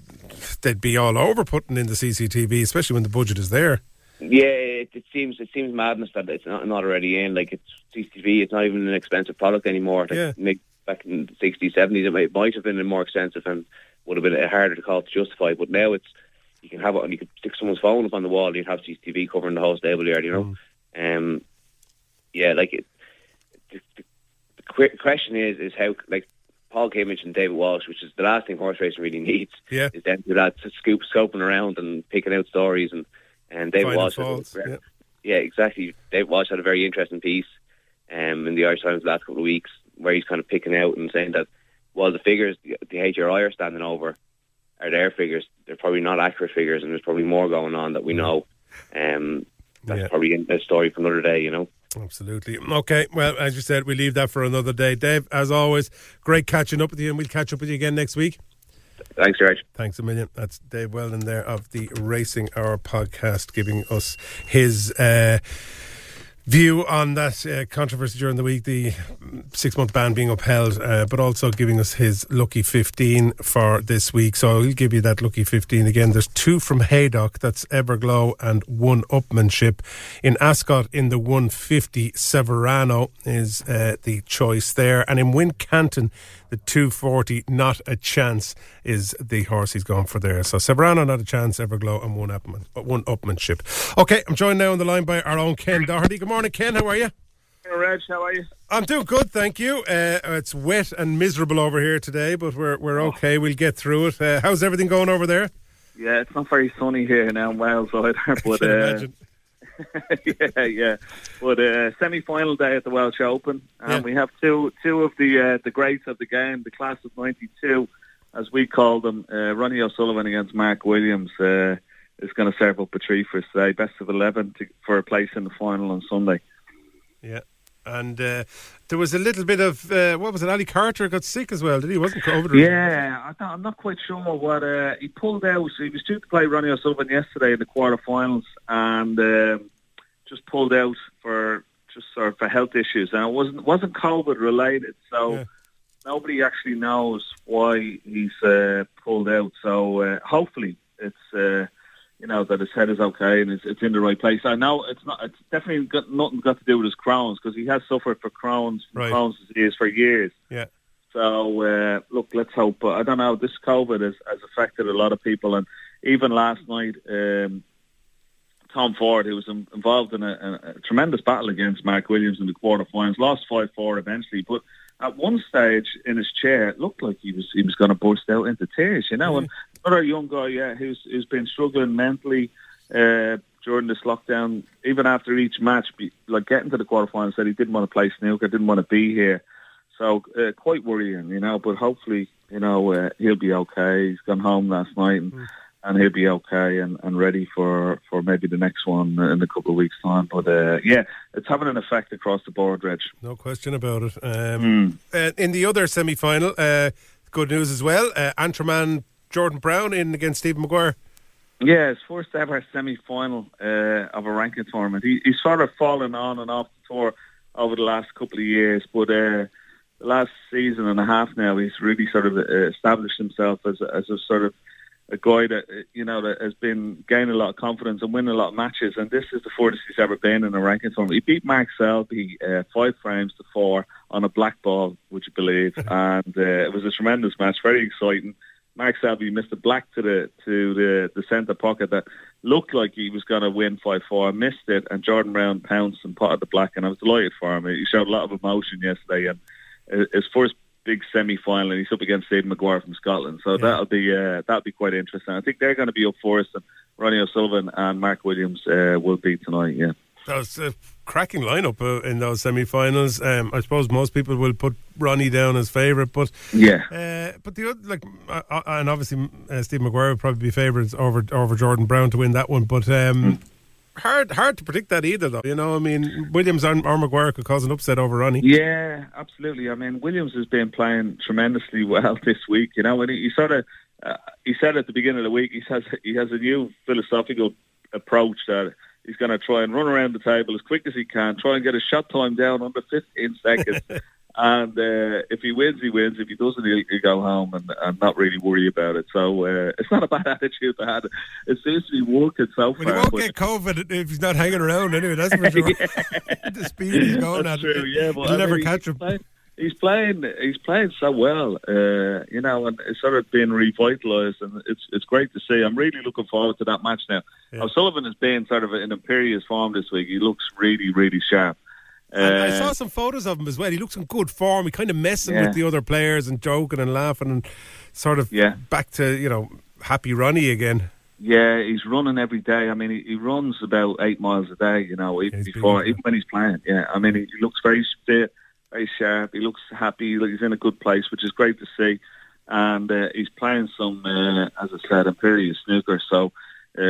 they'd be all over putting in the C C T V, especially when the budget is there. Yeah, it, it seems it seems madness that it's not, not already in. Like, it's C C T V, it's not even an expensive product anymore. Like, yeah. Maybe back in the sixties, seventies, it might, might have been more expensive and would have been harder to call to justify. But now it's you can have it, and you could stick someone's phone up on the wall, and you'd have C C T V covering the whole stable yard. You know, mm. um, yeah, like it, the, the, the qu- question is is how, like, Paul Kimmage and David Walsh, which is the last thing horse racing really needs, yeah. is them to that to scoop scoping around and picking out stories. And and David Final Walsh, faults, had, yeah. yeah, exactly. David Walsh had a very interesting piece um, in the Irish Times the last couple of weeks, where he's kind of picking out and saying that while the figures the, the H R I are standing over are their figures, they're probably not accurate figures, and there's probably more going on that we know. Um, that's yeah. probably a story for another day, you know. Absolutely. Okay, well, as you said, we leave that for another day. Dave, as always, great catching up with you, and we'll catch up with you again next week. Thanks, George. Thanks a million. That's Dave Weldon there of the Racing Hour podcast, giving us his uh, view on that uh, controversy during the week, the six-month ban being upheld, uh, but also giving us his lucky fifteen for this week. So I'll give you that lucky fifteen again. There's two from Haydock, that's Everglow, and one Upmanship. In Ascot, in the one fifty, Severano is uh, the choice there. And in Wincanton, the two forty, Not a Chance, is the horse he's gone for there. So Severano, Not a Chance, Everglow, and one, Upman, one Upmanship. Okay, I'm joined now on the line by our own Ken Doherty. Good morning, Ken. How are you? Hey, Reg, how are you? I'm doing good, thank you. Uh, it's wet and miserable over here today, but we're we're okay. We'll get through it. Uh, how's everything going over there? Yeah, it's not very sunny here now in Wales either. But, I can uh, imagine. yeah, yeah. But uh, semi-final day at the Welsh Open, and Yeah. we have two two of the uh, the greats of the game, the class of ninety-two, as we call them. Uh, Ronnie O'Sullivan against Mark Williams uh, is going to serve up a treat for us today. Best of eleven to, for a place in the final on Sunday. Yeah. And uh, there was a little bit of, uh, what was it, Ali Carter got sick as well, did he? He wasn't COVID. Yeah, I don't, I'm not quite sure what uh, he pulled out. He was due to play Ronnie O'Sullivan yesterday in the quarterfinals, and um, just pulled out for just sort of for health issues, and it wasn't wasn't COVID related. So Yeah. nobody actually knows why he's uh, pulled out. So uh, hopefully it's uh, you know that his head is okay and it's, it's in the right place. I know it's not. It's definitely got nothing got to do with his Crohn's, because he has suffered for Crohn's Right. Crohn's disease for years. Yeah. So, uh, look, let's hope. But I don't know, this COVID has, has affected a lot of people. And even last night, um, Tom Ford, who was in, involved in a, a, a tremendous battle against Mark Williams in the quarterfinals, lost five four eventually. But at one stage in his chair, it looked like he was he was going to burst out into tears, you know. Mm-hmm. And another young guy, yeah, who's, who's been struggling mentally uh, during this lockdown, even after each match, be, like getting to the quarterfinals, said he didn't want to play snooker, didn't want to be here. So uh, quite worrying, you know, but hopefully, you know, uh, he'll be okay. He's gone home last night and, mm. and he'll be okay and, and ready for, for maybe the next one in a couple of weeks' time. But, uh, yeah, it's having an effect across the board, Reg. No question about it. Um, mm. uh, in the other semi-final, uh, good news as well, uh, Antraman Jordan Brown in against Stephen Maguire. Yeah, his first ever semi-final uh, of a ranking tournament. He, he's sort of fallen on and off the tour over the last couple of years, but... Uh, the last season and a half now, he's really sort of established himself as a, as a sort of a guy that, you know, that has been gaining a lot of confidence and winning a lot of matches. And this is the furthest he's ever been in a ranking tournament. He beat Mark Selby uh, five frames to four on a black ball, would you believe? And uh, it was a tremendous match, very exciting. Mark Selby missed a black to the to the, the centre pocket that looked like he was going to win five four, missed it, and Jordan Brown pounced and potted the black, and I was delighted for him. He showed a lot of emotion yesterday, and his first big semi-final, and he's up against Stephen Maguire from Scotland. So yeah. that'll be uh, that'll be quite interesting. I think they're going to be up for us, and Ronnie O'Sullivan and Mark Williams uh, will be tonight. Yeah, that was a cracking lineup uh, in those semi-finals. Um, I suppose most people will put Ronnie down as favourite, but yeah, uh, but the other, like, uh, uh, and obviously uh, Stephen Maguire would probably be favourites over over Jordan Brown to win that one, but. Um, mm. Hard, hard to predict that either, though. You know, I mean, Williams or, or Maguire could cause an upset over Ronnie. Yeah, absolutely. I mean, Williams has been playing tremendously well this week. You know, and he, he sort of uh, he said at the beginning of the week he has he has a new philosophical approach that he's going to try and run around the table as quick as he can, try and get his shot time down under fifteen seconds. And uh, if he wins, he wins. If he doesn't, he'll, he'll go home and, and not really worry about it. So uh, it's not a bad attitude to have. It seems to be working so far. Well, he won't get COVID if he's not hanging around anyway, that's for sure. Yeah. The speed he's going that's at, true, yeah, but you'll I never mean, catch him. Playing, he's playing He's playing so well, uh, you know, and it's sort of been revitalised, and it's it's great to see. I'm really looking forward to that match now. Yeah. O'Sullivan has been sort of in imperious form this week. He looks really, really sharp. And uh, I saw some photos of him as well. He looks in good form. He kind of messing yeah. with the other players and joking and laughing and sort of yeah. back to, you know, happy Ronnie again. Yeah, he's running every day. I mean, he, he runs about eight miles a day, you know, even he's before, even when he's playing. Yeah, I mean, he, he looks very fit, very sharp. He looks happy. He's in a good place, which is great to see. And uh, he's playing some, uh, as I said, imperious snooker. So uh,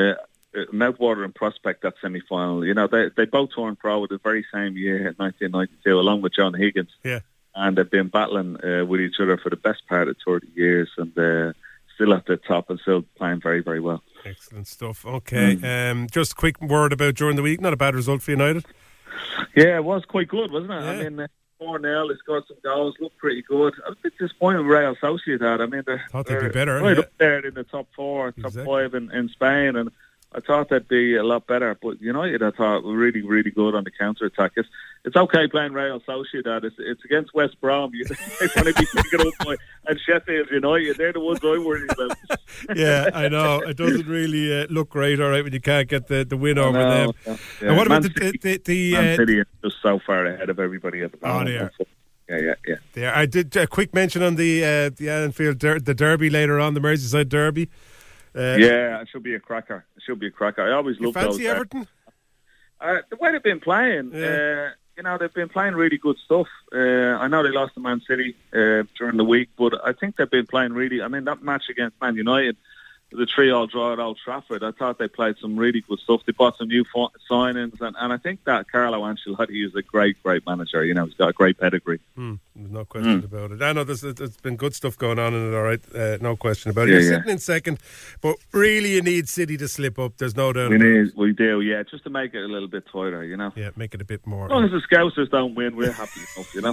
a mouth-watering prospect, that semi-final. You know, they they both turned pro the very same year in nineteen ninety-two, along with John Higgins. Yeah. And they've been battling uh, with each other for the best part of thirty years, and uh, still at the top and still playing very, very well. Excellent stuff. Okay, mm. um, just a quick word about during the week. Not a bad result for United. Yeah, it was quite good, wasn't it? Yeah. I mean, uh, four nil, they scored some goals, looked pretty good. I was a bit disappointed with Real Sociedad. I mean, they're, thought they'd they're be better. right Yeah. up there in the top four, top Exactly. five in, in Spain, and I thought they'd be a lot better. But United, I thought, were really, really good on the counter-attack. It's, it's okay playing Real Sociedad. It's, it's against West Brom. You, they want to be picking up by, and Sheffield United. They're the ones I worry about. Yeah, I know. It doesn't really uh, look great, all right, when you can't get the, the win over No, them. yeah. And what about Man the... the, the, the Man uh, City is just so far ahead of everybody at the Oh, moment. they are. Yeah, yeah, yeah. there, I did a quick mention on the uh, the Anfield der- the derby later on, the Merseyside derby. Uh, Yeah, it should be a cracker. It should be a cracker. I always You love those. fancy Everton? Uh, the way they've been playing, Yeah. uh, you know, they've been playing really good stuff. Uh, I know they lost to Man City uh, during the week, but I think they've been playing really. I mean, that match against Man United, the three-all draw at Old Trafford, I thought they played some really good stuff. They bought some new fo- signings, and, and I think that Carlo Ancelotti is a great, great manager. You know, he's got a great pedigree. Hmm, there's no question Mm. about it. I know there's, there's been good stuff going on in it, all right. Uh, no question about it. Yeah, You're yeah. sitting in second, but really you need City to slip up. There's no doubt We about it. need, we do, yeah, just to make it a little bit tighter, you know. Yeah, make it a bit more. As long as the Scousers don't win, we're happy enough, you know.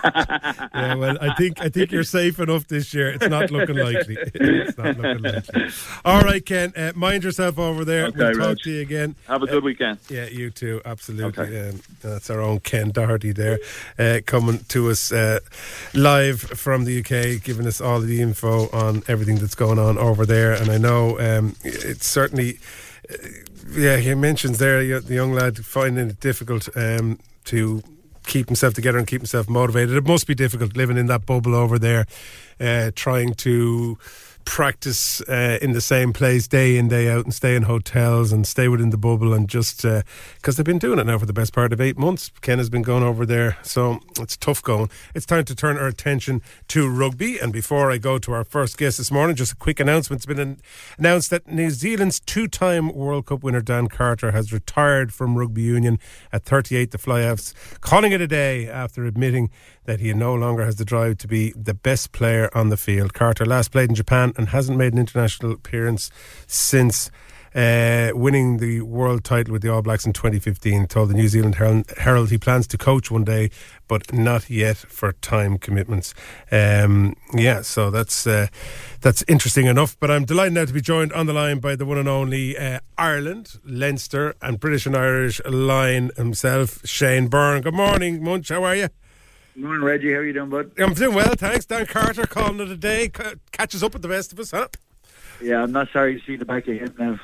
Yeah, well, I think I think you're safe enough this year. It's not looking likely. It's not looking likely. All right, Ken, uh, mind yourself over there. Okay, we'll talk Rog. to you again. Have a good Uh, weekend. Yeah, you too, absolutely. Okay. Um, that's our own Ken Doherty there, uh, coming to us uh, live from the U K, giving us all the info on everything that's going on over there. And I know um, it's certainly, uh, yeah, he mentions there y- the young lad finding it difficult um, to keep himself together and keep himself motivated. It must be difficult living in that bubble over there, uh, trying to practice uh, in the same place day in, day out, and stay in hotels and stay within the bubble, and just because uh, they've been doing it now for the best part of eight months. Ken has been going over there, so it's tough going. It's time to turn our attention to rugby, and before I go to our first guest this morning, just a quick announcement. It's been an- announced that New Zealand's two-time World Cup winner Dan Carter has retired from rugby union at thirty-eight, the fly-offs, calling it a day after admitting that he no longer has the drive to be the best player on the field. Carter last played in Japan and hasn't made an international appearance since uh, winning the world title with the All Blacks in twenty fifteen. Told the New Zealand Herald, Herald he plans to coach one day, but not yet for time commitments. Um, yeah, so that's uh, that's interesting enough. But I'm delighted now to be joined on the line by the one and only uh, Ireland, Leinster and British and Irish line himself, Shane Byrne. Good morning, Munch. How are you? Morning, Reggie. How are you doing, bud? I'm doing well, thanks. Dan Carter calling it a day. C- catches up with the best of us, huh? Yeah, I'm not sorry to see the back of him now.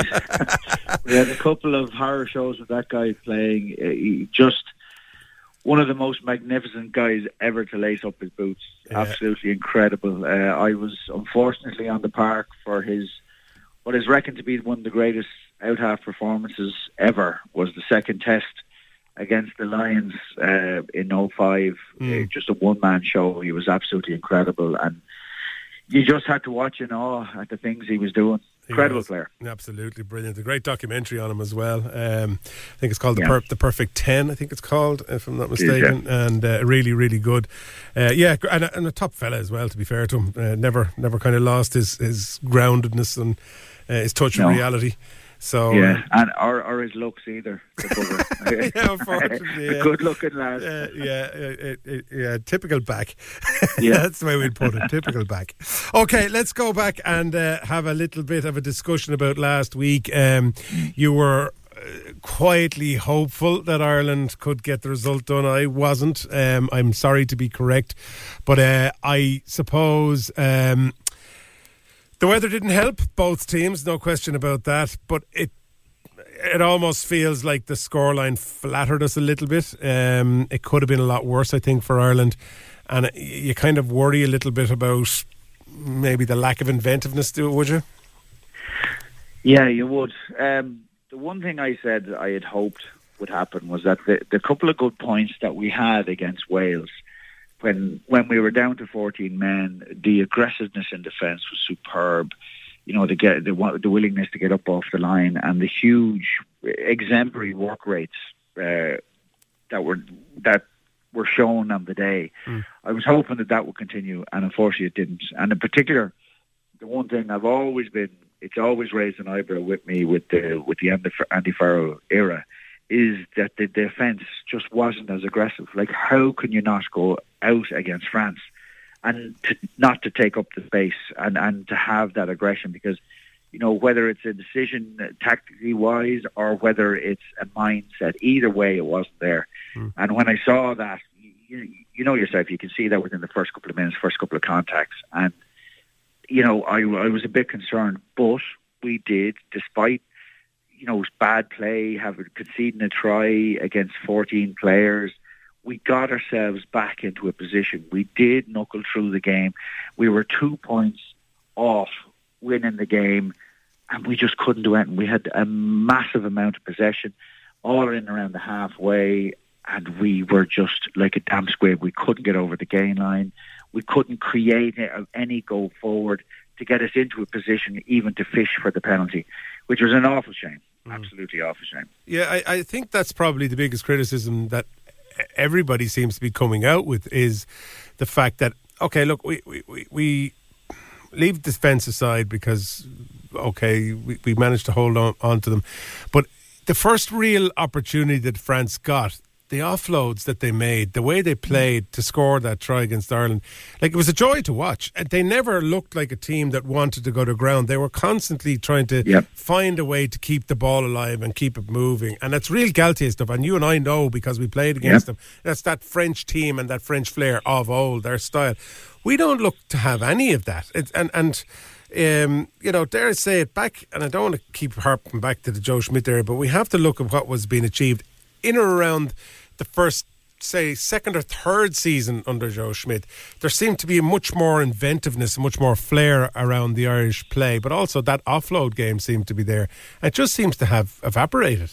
Jeez. We had a couple of horror shows with that guy playing. Uh, he just one of the most magnificent guys ever to lace up his boots. Yeah. Absolutely incredible. Uh, I was unfortunately on the park for his what is reckoned to be one of the greatest out-half performances ever. Was the second test against the Lions uh, in oh five. Mm. Uh, just a one-man show. He was absolutely incredible, and you just had to watch in awe at the things he was doing. He Incredible was player. Absolutely brilliant. A great documentary on him as well. Um, I think it's called the, Yeah. per- the Perfect Ten, I think it's called, if I'm not mistaken. And uh, really, really good. Uh, yeah, gr- and, a- and a top fella as well, to be fair to him. Uh, never never kind of lost his, his groundedness and uh, his touch No. of reality. So Yeah, and or, or his looks either. The yeah, unfortunately, yeah. Good looking lad. Uh, yeah, uh, uh, uh, yeah, typical back. Yeah. That's the way we'd put it. Typical back. Okay, let's go back and uh, have a little bit of a discussion about last week. Um, you were uh, quietly hopeful that Ireland could get the result done. I wasn't. Um, I'm sorry to be correct, but uh, I suppose. Um, The weather didn't help both teams, no question about that, but it it almost feels like the scoreline flattered us a little bit. Um, it could have been a lot worse, I think, for Ireland, and it, you kind of worry a little bit about maybe the lack of inventiveness to it, would you? Yeah, you would. Um, the one thing I said I had hoped would happen was that the, the couple of good points that we had against Wales, when when we were down to fourteen men, the aggressiveness in defence was superb. you know, the get the, the willingness to get up off the line and the huge exemplary work rates uh, that were that were shown on the day. Mm. I was hoping that that would continue, and unfortunately it didn't. And in particular, the one thing I've always been, it's always raised an eyebrow with me with the with the Andy, Andy Farrell era, is that the defence just wasn't as aggressive. Like, how can you not go out against France and to, not to take up the space and, and to have that aggression? Because, you know, whether it's a decision uh, tactically wise or whether it's a mindset, either way it wasn't there. Mm. And when I saw that, you, you know yourself, you can see that within the first couple of minutes, first couple of contacts. And, you know, I, I was a bit concerned, but we did, despite, you know, bad play, having conceding a try against fourteen players, we got ourselves back into a position. We did knuckle through the game. We were two points off winning the game, and we just couldn't do anything. We had a massive amount of possession, all in around the halfway, and we were just like a damn squib. We couldn't get over the gain line. We couldn't create any go forward to get us into a position even to fish for the penalty, which was an awful shame. Absolutely awful shame. Yeah, I, I think that's probably the biggest criticism that everybody seems to be coming out with, is the fact that, okay, look, we we, we leave defence aside because, okay, we, we managed to hold on, on to them. But the first real opportunity that France got, the offloads that they made, the way they played to score that try against Ireland, like, it was a joy to watch. And they never looked like a team that wanted to go to ground. They were constantly trying to yep. find a way to keep the ball alive and keep it moving. And that's real Galtier stuff. And you and I know, because we played against yep. them, that's that French team and that French flair of old, their style. We don't look to have any of that. It, and and um, you know, dare I say it back, and I don't want to keep harping back to the Joe Schmidt era, but we have to look at what was being achieved in or around the first, say, second or third season under Joe Schmidt. There seemed to be much more inventiveness, much more flair around the Irish play, but also that offload game seemed to be there. It just seems to have evaporated.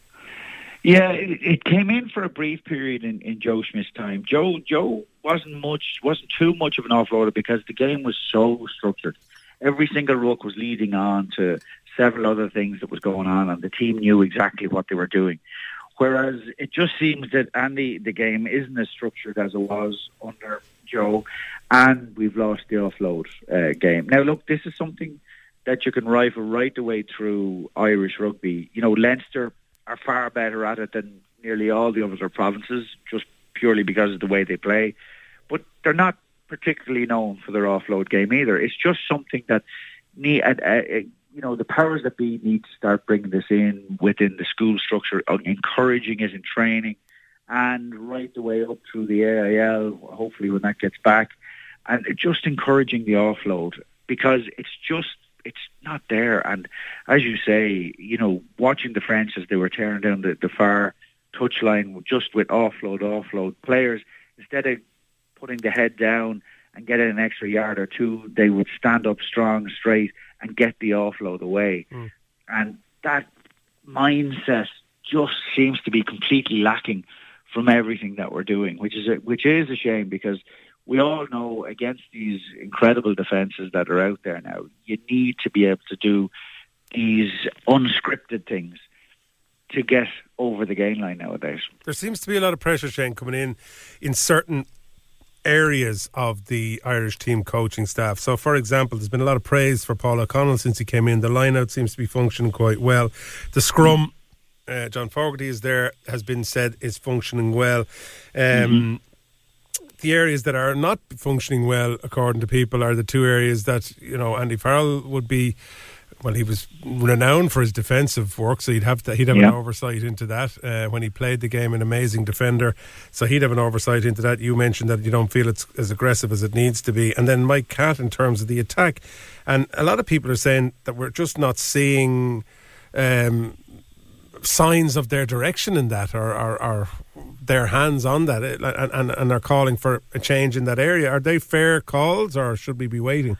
Yeah, it, it came in for a brief period in, in Joe Schmidt's time. Joe Joe wasn't much, wasn't too much of an offloader because the game was so structured. Every single ruck was leading on to several other things that was going on, and the team knew exactly what they were doing. Whereas it just seems that Andy, the game isn't as structured as it was under Joe, and we've lost the offload uh, game. Now, look, this is something that you can rifle right the way through Irish rugby. You know, Leinster are far better at it than nearly all the other provinces, just purely because of the way they play. But they're not particularly known for their offload game either. It's just something that need. Uh, uh, You know, the powers that be need to start bringing this in within the school structure, encouraging it in training, and right the way up through the A I L, hopefully when that gets back, and just encouraging the offload, because it's just, it's not there. And as you say, you know, watching the French as they were tearing down the, the far touchline just with offload, offload players, instead of putting the head down and getting an extra yard or two, they would stand up strong, straight, and get the offload away. Mm. And that mindset just seems to be completely lacking from everything that we're doing, which is a, which is a shame, because we all know against these incredible defences that are out there now, you need to be able to do these unscripted things to get over the gain line nowadays. There seems to be a lot of pressure, Shane, coming in in certain areas of the Irish team coaching staff. So, for example, there's been a lot of praise for Paul O'Connell since he came in. The line-out seems to be functioning quite well. The scrum, uh, John Fogarty is there, has been said is functioning well. Um, mm-hmm. The areas that are not functioning well, according to people, are the two areas that, you know, Andy Farrell would be, well, he was renowned for his defensive work, so he'd have to, he'd have yeah. an oversight into that uh, when he played the game. An amazing defender, so he'd have an oversight into that. You mentioned that you don't feel it's as aggressive as it needs to be, and then Mike Catt in terms of the attack, and a lot of people are saying that we're just not seeing um, signs of their direction in that, or, or, or their hands on that, and, and, and are calling for a change in that area. Are they fair calls, or should we be waiting?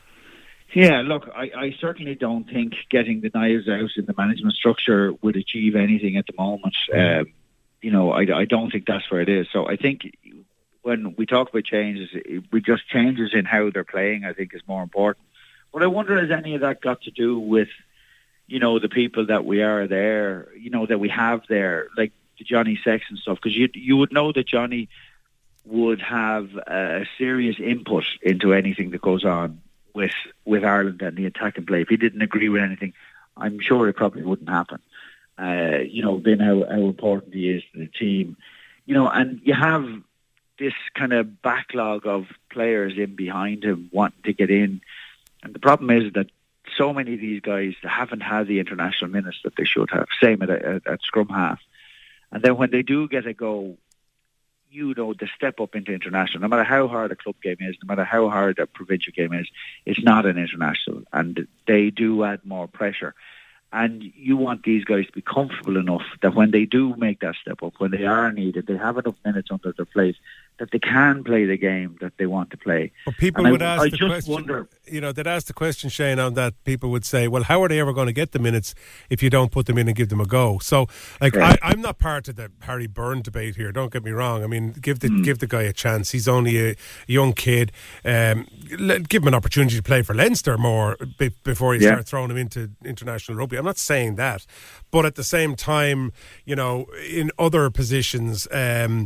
Yeah, look, I, I certainly don't think getting the knives out in the management structure would achieve anything at the moment. Mm. Um, you know, I, I don't think that's where it is. So I think when we talk about changes, we just changes in how they're playing, I think, is more important. But I wonder, has any of that got to do with, you know, the people that we are there, you know, that we have there, like the Johnny Sexton stuff? Because you you would know that Johnny would have a serious input into anything that goes on with with Ireland and the attack and play. If he didn't agree with anything, I'm sure it probably wouldn't happen. Uh, you know, being how, how important he is to the team. You know, and you have this kind of backlog of players in behind him wanting to get in. And the problem is that so many of these guys haven't had the international minutes that they should have. Same at, at, at scrum half. And then when they do get a go, you know, the step up into international, no matter how hard a club game is, no matter how hard a provincial game is, it's not an international. And they do add more pressure. And you want these guys to be comfortable enough that when they do make that step up, when they are needed, they have enough minutes under their plate that they can play the game that they want to play. But people and would I, ask I the just question, wonder, you know, they'd ask the question, Shane, on that. People would say, well, how are they ever going to get the minutes if you don't put them in and give them a go? So, like, yeah. I, I'm not part of the Harry Byrne debate here, don't get me wrong. I mean, give the mm. give the guy a chance. He's only a young kid. Um, let, give him an opportunity to play for Leinster more b- before you yeah. start throwing him into international rugby. I'm not saying that. But at the same time, you know, in other positions, um,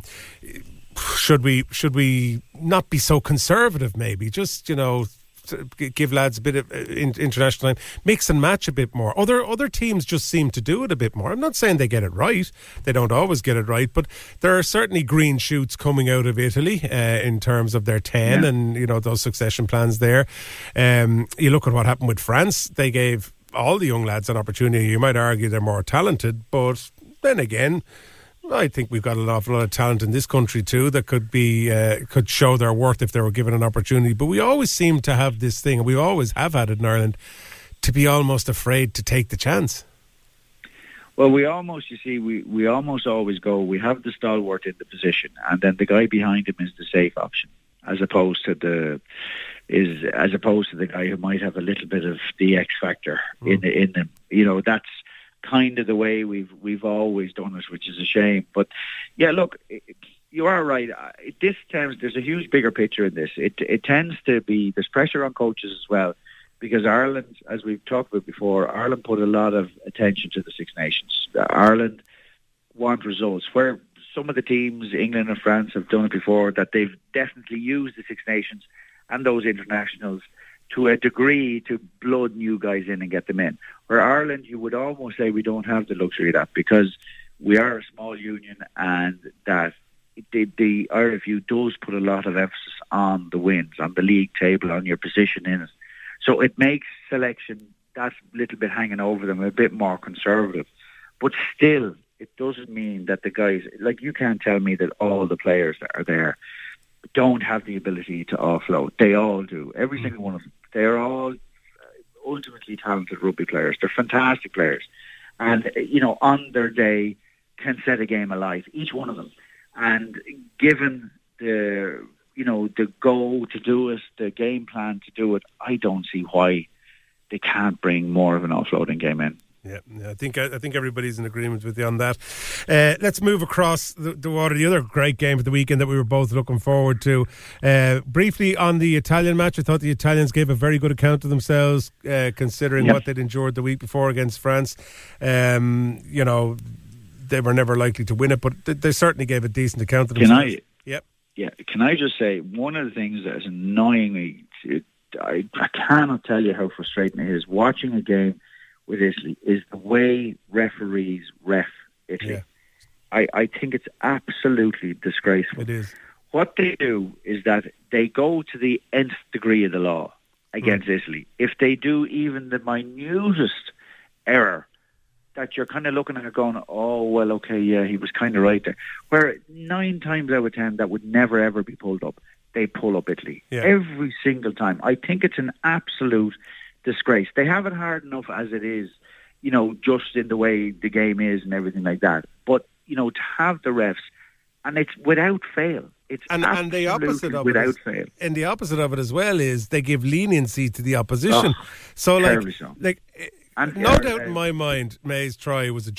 should we should we not be so conservative? Maybe just, you know, give lads a bit of international time, mix and match a bit more. Other other teams just seem to do it a bit more. I'm not saying they get it right; they don't always get it right, but there are certainly green shoots coming out of Italy uh, in terms of their ten yeah. and, you know, those succession plans there. Um, you look at what happened with France; they gave all the young lads an opportunity. You might argue they're more talented, but then again, I think we've got an awful lot of talent in this country too that could be uh, could show their worth if they were given an opportunity. But we always seem to have this thing, and we always have had it in Ireland, to be almost afraid to take the chance. Well, we almost, you see, we, we almost always go, we have the stalwart in the position, and then the guy behind him is the safe option, as opposed to the is as opposed to the guy who might have a little bit of the X factor mm. in in them. You know, that's kind of the way we've we've always done it, which is a shame. But yeah, look, you are right. This tends there's a huge bigger picture in this. It it tends to be there's pressure on coaches as well, because Ireland, as we've talked about before, Ireland put a lot of attention to the Six Nations. Ireland want results, where some of the teams, England and France, have done it before, that they've definitely used the Six Nations and those internationals to a degree to blood new guys in and get them in. Where Ireland, you would almost say we don't have the luxury of that, because we are a small union, and that the, the I R F U does put a lot of emphasis on the wins, on the league table, on your position in it. So it makes selection that little bit hanging over them a bit more conservative. But still, it doesn't mean that the guys, like, you can't tell me that all the players that are there don't have the ability to offload. They all do. Every single one of them. They're all ultimately talented rugby players. They're fantastic players. And, you know, on their day can set a game alive, each one of them. And given the, you know, the go to do it, the game plan to do it, I don't see why they can't bring more of an offloading game in. Yeah, I think I think everybody's in agreement with you on that. Uh, let's move across the, the water. The other great game of the weekend that we were both looking forward to. Uh, briefly on the Italian match, I thought the Italians gave a very good account of themselves, uh, considering yep. what they'd endured the week before against France. Um, you know, they were never likely to win it, but they, they certainly gave a decent account of themselves. Can I? Yep. Yeah. Can I just say, one of the things that is annoying me, it, I, I cannot tell you how frustrating it is watching a game with Italy, is the way referees ref Italy. Yeah. I, I think it's absolutely disgraceful. It is. What they do is that they go to the nth degree of the law against mm. Italy. If they do even the minutest error, that you're kind of looking at it going, oh, well, okay, yeah, he was kind of right there. Where nine times out of ten, that would never, ever be pulled up. They pull up Italy. Yeah. Every single time. I think it's an absolute disgrace. They have it hard enough as it is, you know, just in the way the game is and everything like that. But, you know, to have the refs, and it's without fail. It's and, and the opposite of without it is, fail. And the opposite of it as well is they give leniency to the opposition. Oh, so, like, so. like and no doubt in my mind, May's try was a jump.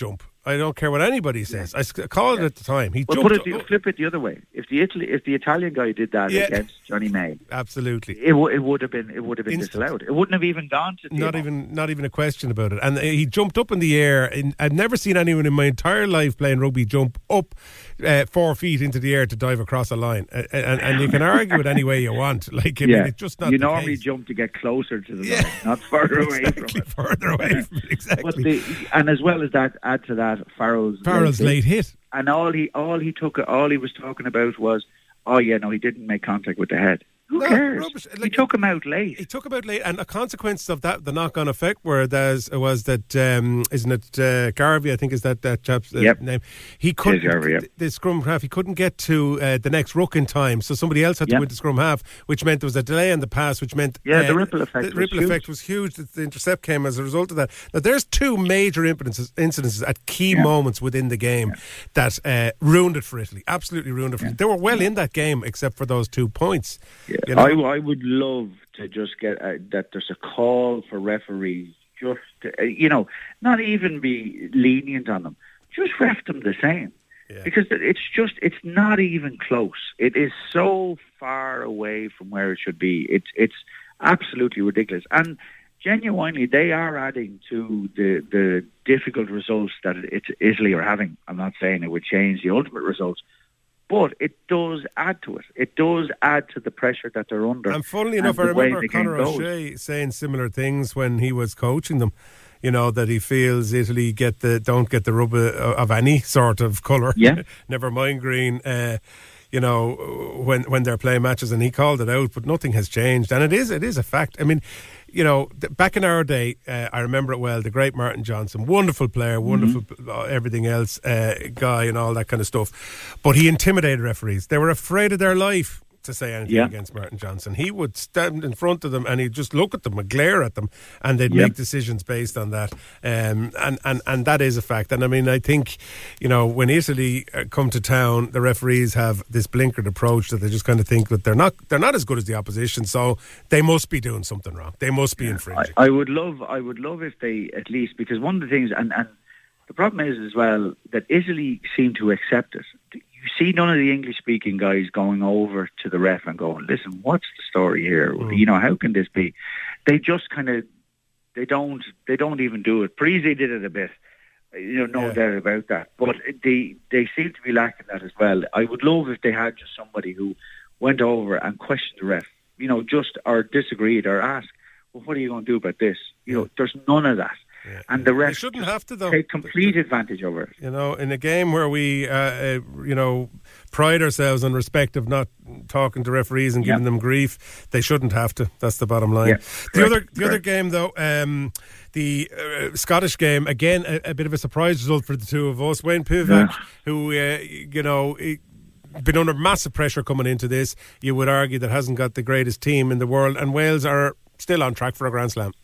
I don't care what anybody says. I called it at the time. He well, jumped put it, up. flip it the other way. If the Italy, if the Italian guy did that Yeah. against Johnny May, Absolutely. it, w- it would have been it would have been Instant. disallowed. It wouldn't have even gone to Not T M O. even, not even a question about it. And he jumped up in the air. And I've never seen anyone in my entire life playing rugby jump up uh, four feet into the air to dive across a line. Uh, and, and you can argue it any way you want. Like, I yeah. mean, it's just not you the normally case. jump to get closer to the Yeah. line, not further away Exactly, from it. further away from it. Exactly. But the, and as well as that, add to that Farrell's, Farrell's late hit. and all he all he took all he was talking about was, oh yeah, no, he didn't make contact with the head. Who No, cares? rubbish. he Like- took him out late. He took about late, and a consequence of that, the knock-on effect, where there's was that um, isn't it uh, Garvey? I think is that that chap's uh, Yep. name. He couldn't. Garvey, yep. the, the scrum half. He couldn't get to uh, the next ruck in time, so somebody else had to Yep. win the scrum half, which meant there was a delay in the pass, which meant Yeah, the uh, ripple effect The was ripple huge. effect was huge. The, the intercept came as a result of that. Now, there's two major incidences, incidences at key Yeah. moments within the game that uh, ruined it for Italy. Absolutely ruined it for Italy. They were well in that game, except for those two points. Yeah. You know? I, I would love to just get uh, that there's a call for referees, just to, uh, you know, not even be lenient on them, just ref them the same. Yeah. Because it's just, it's not even close. It is so far away from where it should be. It's it's absolutely ridiculous. And genuinely, they are adding to the the difficult results that it, Italy are having. I'm not saying it would change the ultimate results, but it does add to it. It does add to the pressure that they're under. And funnily and enough, I the way remember the game Conor goes. O'Shea saying similar things when he was coaching them. You know, that he feels Italy get the don't get the rub of, of any sort of colour. Yeah. Never mind green. Uh, you know, when when they're playing matches, and he called it out, but nothing has changed, and it is it is a fact. I mean, you know, th- back in our day, uh, I remember it well. The great Martin Johnson, wonderful player, wonderful Mm-hmm. uh, everything else uh, guy, and all that kind of stuff. But he intimidated referees. They were afraid of their life to say anything Yeah. against Martin Johnson. He would stand in front of them and he'd just look at them and glare at them, and they'd Yep. make decisions based on that. Um, and, and, and that is a fact. And I mean, I think, you know, when Italy uh, come to town, the referees have this blinkered approach that they just kind of think that they're not they're not as good as the opposition, so they must be doing something wrong. They must be I, infringing. I would love, I would love if they at least, because one of the things, and, and the problem is as well that Italy seem to accept it. You see none of the English-speaking guys going over to the ref and going, "Listen, what's the story here? Mm. You know, how can this be?" They just kind of, they don't, they don't even do it. Parisi did it a bit, you know, no Yeah. doubt about that. But they, they seem to be lacking that as well. I would love if they had just somebody who went over and questioned the ref, you know, just or disagreed or asked, "Well, what are you going to do about this?" You know, there's none of that. Yeah, And yeah. the They rest shouldn't have to, though. take complete advantage over it. You know, in a game where we, uh, uh, you know, pride ourselves on respect of not talking to referees and giving Yeah. them grief, they shouldn't have to. That's the bottom line. Yeah, the correct, other, the other correct. game though, um, the uh, Scottish game, again, a, a bit of a surprise result for the two of us. Wayne Pivac, Yeah. who, uh, you know. He, been under massive pressure coming into this. You would argue that hasn't got the greatest team in the world, and Wales are still on track for a Grand Slam.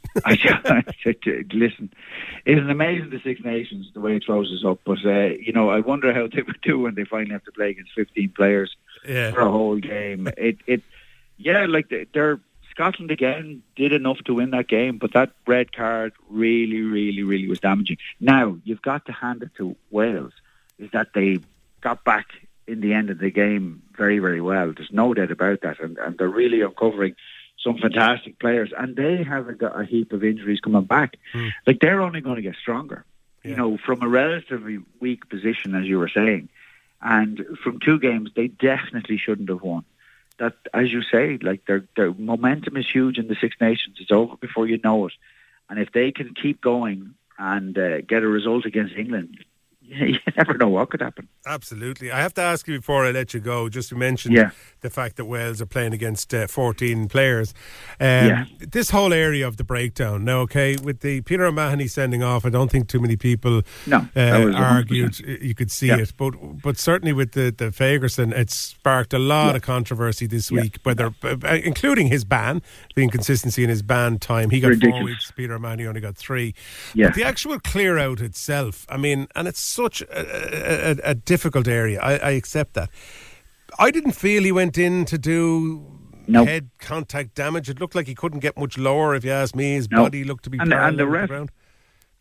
Listen, it's amazing the Six Nations, the way it throws us up. But, uh, you know, I wonder how they would do when they finally have to play against fifteen players Yeah. for a whole game. It, it, yeah, like they're Scotland again did enough to win that game, but that red card really, really, really was damaging. Now, you've got to hand it to Wales, is that they got back in the end of the game very, very well. There's no doubt about that. And, and they're really uncovering some fantastic players. And they haven't got a heap of injuries coming back. Mm. Like, they're only going to get stronger, Yeah. you know, from a relatively weak position, as you were saying. And from two games, they definitely shouldn't have won. That, as you say, like their their momentum is huge in the Six Nations. It's over before you know it. And if they can keep going and uh, get a result against England, you never know what could happen. Absolutely. I have to ask you before I let you go, just to mention Yeah. the fact that Wales are playing against uh, fourteen players. Um, Yeah. This whole area of the breakdown. Now, okay, with the Peter O'Mahony sending off, I don't think too many people No, uh, that was one hundred argued. percent. You could see Yeah. it. But but certainly with the, the Fagerson, it sparked a lot Yeah. of controversy this Yeah. week, whether uh, including his ban, the inconsistency in his ban time. He got Ridiculous. four weeks, Peter O'Mahony only got three. Yeah. But the actual clear out itself, I mean, and it's such a, a, a difficult area. I, I accept that. I didn't feel he went in to do Nope. head contact damage. It looked like he couldn't get much lower, if you ask me. His Nope. body looked to be And- and parallel the with ref- ground.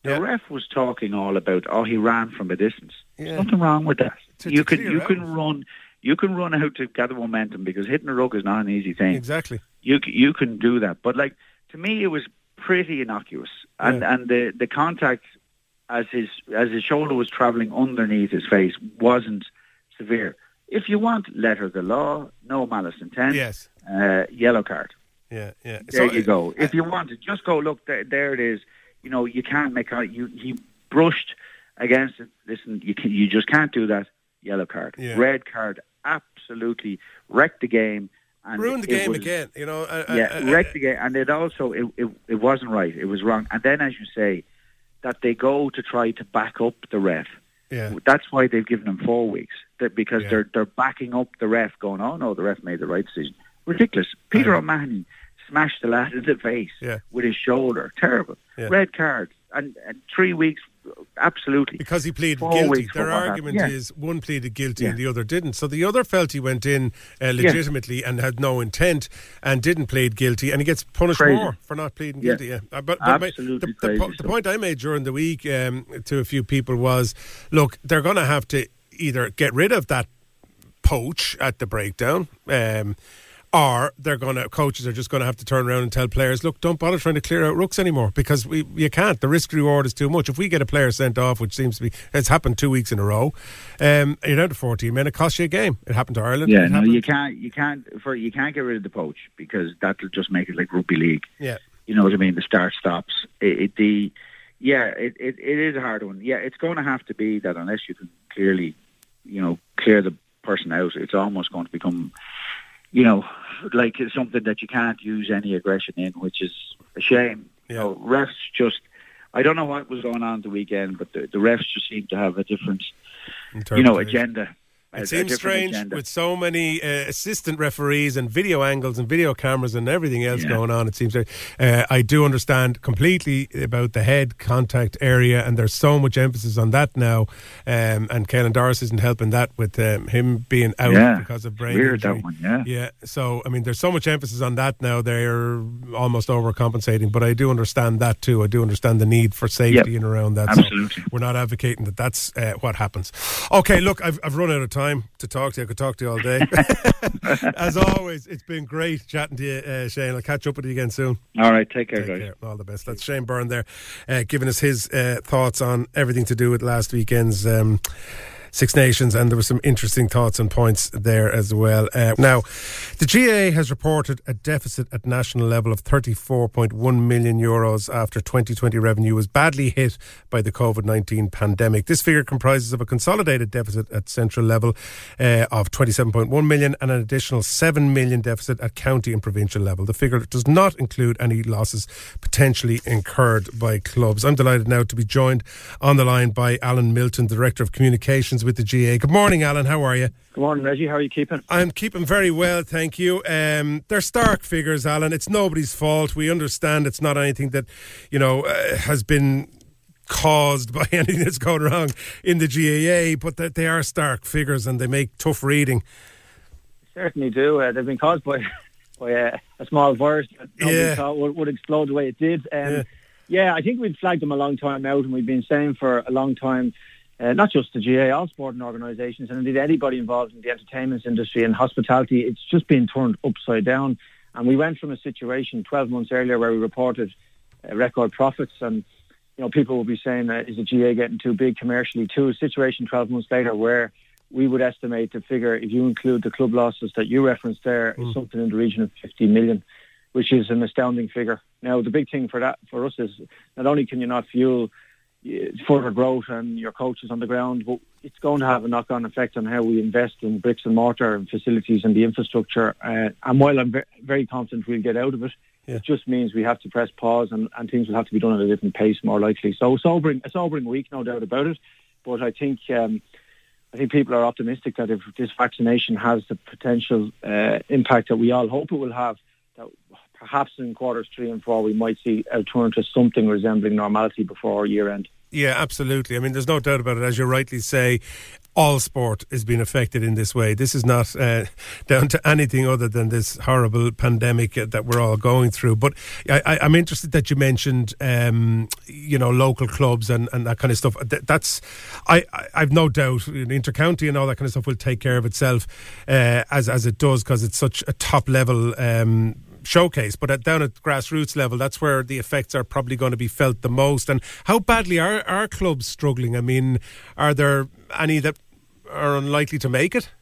The Yeah. ref was talking all about, oh, he ran from a distance. Yeah. There's nothing wrong with that. To- you to can clear you out. can run you can run out to gather momentum, because hitting a ruck is not an easy thing. Exactly. You c- you can do that, but like to me, it was pretty innocuous, and Yeah. and the the contact as his as his shoulder was travelling underneath his face wasn't severe. If you want, letter of the law, no malice intent. Yes. Uh, yellow card. Yeah, yeah. There So, you go. uh, If you want to, just go look. There, there it is. You know, you can't make out. You he brushed against it. Listen, you can. You just can't do that. Yellow card. Yeah. Red card. Absolutely wrecked the game. And ruined the it game was- again. You know. Uh, uh, Yeah, uh, wrecked the game, and it also it, it it wasn't right. It was wrong. And then, as you say, that they go to try to back up the ref. Yeah. That's why they've given him four weeks. That because Yeah. they're they're backing up the ref, going, "Oh no, the ref made the right decision." Ridiculous. Peter O'Mahony smashed the lad in the face Yeah. with his shoulder. Terrible. Yeah. Red card and, and three weeks. Absolutely. Because he pleaded Four guilty. weeks for Their what argument happened. Yeah. is one pleaded guilty Yeah. and the other didn't. So the other felt he went in uh, legitimately and had no intent and didn't plead guilty, and he gets punished Crazy. more for not pleading Yeah. guilty. Yeah. Uh, but, but my- Absolutely the, the, crazy po- the stuff. point I made during the week um, to a few people was, look, they're going to have to either get rid of that poach at the breakdown, um, or they're going to coaches are just going to have to turn around and tell players, look, don't bother trying to clear out rooks anymore, because we you can't. The risk reward is too much. If we get a player sent off, which seems to be it's happened two weeks in a row, um, you're down to fourteen men. It costs you a game. It happened to Ireland. Yeah, it no, happened- you can't, you can't, for you can't get rid of the poach, because that'll just make it like rugby league. Yeah, You know what I mean? The start stops. It, it the yeah, it, it it is a hard one. Yeah, it's going to have to be that unless you can clearly, you know, clear the person out, it's almost going to become, you know, like it's something that you can't use any aggression in, which is a shame. Yeah. You know, refs just. I don't know what was going on the weekend, but the, the refs just seem to have a different, you know, agenda. A- a It seems different strange agenda. with so many uh, assistant referees and video angles and video cameras and everything else Yeah. going on. It seems. Uh, I do understand completely about the head contact area, and there's so much emphasis on that now. Um, and Caelan Doris isn't helping that with um, him being out Yeah. because of brain Weird, injury. that one, yeah. Yeah. So I mean, there's so much emphasis on that now. They're almost overcompensating, but I do understand that too. I do understand the need for safety Yep. and around that. Absolutely. So we're not advocating that that's uh, what happens. Okay, look, I've, I've run out of time to talk to you. I could talk to you all day. As always, it's been great chatting to you, uh, Shane. I'll catch up with you again soon. All right, take care, Take guys. care. All the best. That's Shane Byrne there, uh, giving us his uh, thoughts on everything to do with last weekend's um, Six Nations, and there were some interesting thoughts and points there as well. Uh, now, the G A A has reported a deficit at national level of thirty-four point one million euros after twenty twenty revenue was badly hit by the COVID nineteen pandemic. This figure comprises of a consolidated deficit at central level uh, of twenty-seven point one million and an additional seven million deficit at county and provincial level. The figure does not include any losses potentially incurred by clubs. I'm delighted now to be joined on the line by Alan Milton, Director of Communications with the G A A. Good morning, Alan. How are you? Good morning, Reggie. How are you keeping? I'm keeping very well, thank you. Um, they're stark figures, Alan. It's nobody's fault. We understand it's not anything that, you know, uh, has been caused by anything that's going wrong in the G A A, but that they are stark figures and they make tough reading. Certainly do. Uh, they've been caused by by a, a small virus that nobody Yeah. thought would, would explode the way it did. Um, Yeah. yeah. I think we've flagged them a long time out, and we've been saying for a long time, uh, not just the G A A, all sporting organisations, and indeed anybody involved in the entertainment industry and hospitality, it's just been turned upside down. And we went from a situation twelve months earlier where we reported uh, record profits, and you know people will be saying, uh, is the G A A getting too big commercially? To a situation twelve months later where we would estimate the figure, if you include the club losses that you referenced there, Mm. is something in the region of fifty million, which is an astounding figure. Now, the big thing for that for us is not only can you not fuel uh, further growth and your coaches on the ground, but it's going to have a knock-on effect on how we invest in bricks and mortar and facilities and the infrastructure. Uh, and while I'm ve- very confident we'll get out of it, Yeah. it just means we have to press pause and, and things will have to be done at a different pace, more likely. So sobering, a sobering week, no doubt about it. But I think um, I think people are optimistic that if this vaccination has the potential uh, impact that we all hope it will have, that perhaps in quarters three and four we might see a turn to something resembling normality before year end. Yeah, absolutely. I mean, there's no doubt about it. As you rightly say, all sport is being affected in this way. This is not uh, down to anything other than this horrible pandemic uh, that we're all going through. But I, I, I'm interested that you mentioned, um, you know, local clubs and, and that kind of stuff. That, that's, I, I, I've no doubt, intercounty and all that kind of stuff will take care of itself uh, as as it does, because it's such a top level Um, showcase. But at, down at grassroots level, that's where the effects are probably going to be felt the most. And how badly are our clubs struggling? I mean, are there any that are unlikely to make it?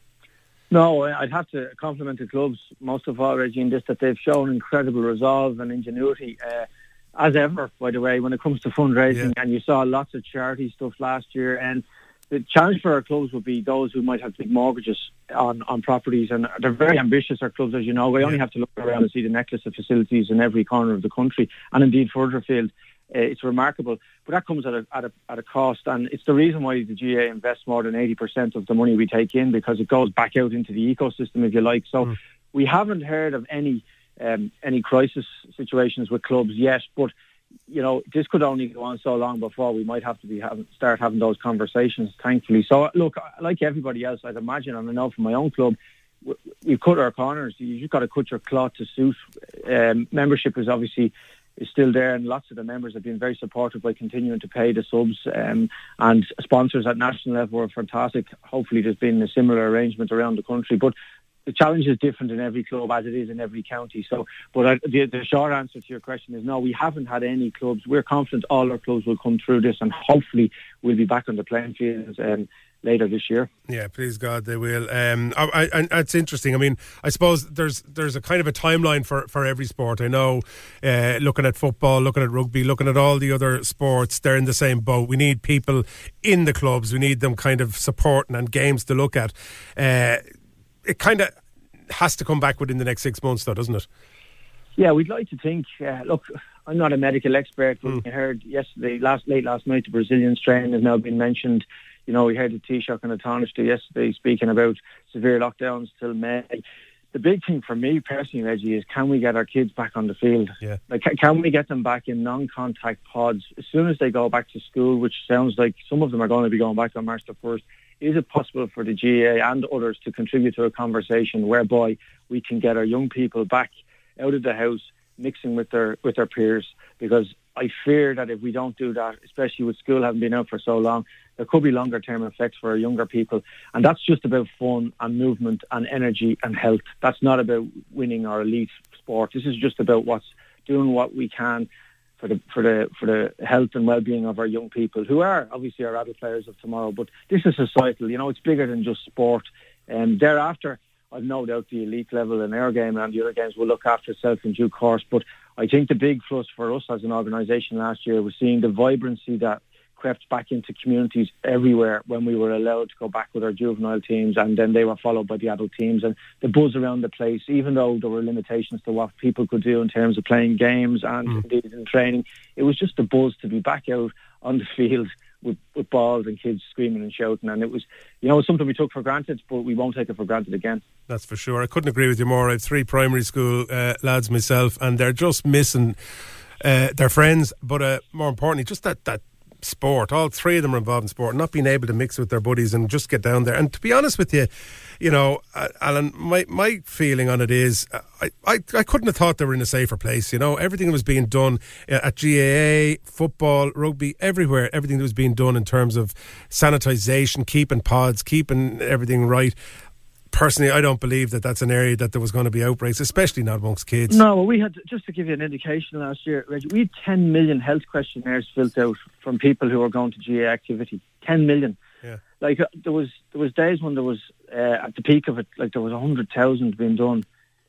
No, I'd have to compliment the clubs most of all, Reggie, in this, that they've shown incredible resolve and ingenuity, uh, as ever, by the way, when it comes to fundraising. Yeah. And you saw lots of charity stuff last year. And the challenge for our clubs would be those who might have big mortgages on, on properties, and they're very ambitious, our clubs, as you know. We only have to look around and see the necklace of facilities in every corner of the country, and indeed further afield. Uh, it's remarkable, but that comes at a, at a at a cost, and it's the reason why the G A A invests more than eighty percent of the money we take in, because it goes back out into the ecosystem, if you like. So mm. we haven't heard of any um, any crisis situations with clubs yet, but you know, this could only go on so long before we might have to be having, start having those conversations, thankfully. So, look, like everybody else, I'd imagine, and I know from my own club, we've cut our corners. You've just got to cut your cloth to suit. Um, membership is obviously is still there, and lots of the members have been very supportive by continuing to pay the subs, um, and sponsors at national level are fantastic. Hopefully there's been a similar arrangement around the country, but the challenge is different in every club, as it is in every county. So, but I, the, the short answer to your question is no, we haven't had any clubs. We're confident all our clubs will come through this, and hopefully we'll be back on the playing field um, later this year. Yeah, please God, they will. Um, I, I, and it's interesting. I mean, I suppose there's there's a kind of a timeline for, for every sport. I know, uh, looking at football, looking at rugby, looking at all the other sports, they're in the same boat. We need people in the clubs. We need them kind of supporting and games to look at. Uh, it kind of has to come back within the next six months, though, doesn't it? Yeah, we'd like to think. Uh, look, I'm not a medical expert, but mm. we heard yesterday, last late last night, the Brazilian strain has now been mentioned. You know, we heard the Taoiseach and the Taoiseach yesterday speaking about severe lockdowns till May. The big thing for me personally, Reggie, is can we get our kids back on the field? Yeah. Like, can we get them back in non-contact pods as soon as they go back to school, which sounds like some of them are going to be going back on March the first. Is it possible for the G A A and others to contribute to a conversation whereby we can get our young people back out of the house, mixing with their with their peers? Because I fear that if we don't do that, especially with school having been out for so long, there could be longer term effects for our younger people. And that's just about fun and movement and energy and health. That's not about winning our elite sport. This is just about what's doing what we can for the for the for the health and well-being of our young people, who are obviously our adult players of tomorrow. But this is societal. You know, it's bigger than just sport. And thereafter, I've no doubt the elite level in our game and the other games will look after itself in due course. But I think the big plus for us as an organisation last year was seeing the vibrancy that crept back into communities everywhere when we were allowed to go back with our juvenile teams, and then they were followed by the adult teams, and the buzz around the place, even though there were limitations to what people could do in terms of playing games and mm. indeed in training, it was just the buzz to be back out on the field with, with balls and kids screaming and shouting. And it was, you know, it's something we took for granted, but we won't take it for granted again. That's for sure. I couldn't agree with you more. I have three primary school uh, lads myself, and they're just missing uh, their friends, but uh, more importantly, just that that sport. All three of them are involved in sport, not being able to mix with their buddies and just get down there. And to be honest with you, you know, uh, Alan, my, my feeling on it is uh, I, I, I couldn't have thought they were in a safer place. You know, everything that was being done uh, at G A A, football, rugby, everywhere, everything that was being done in terms of sanitisation, keeping pods, keeping everything right. Personally, I don't believe that that's an area that there was going to be outbreaks, especially not amongst kids. No, well, we had, just to give you an indication last year, Reggie, we had ten million health questionnaires filled out from people who were going to G A A activity. ten million. Yeah. Like, uh, there was there was days when there was, uh, at the peak of it, like there was one hundred thousand being done.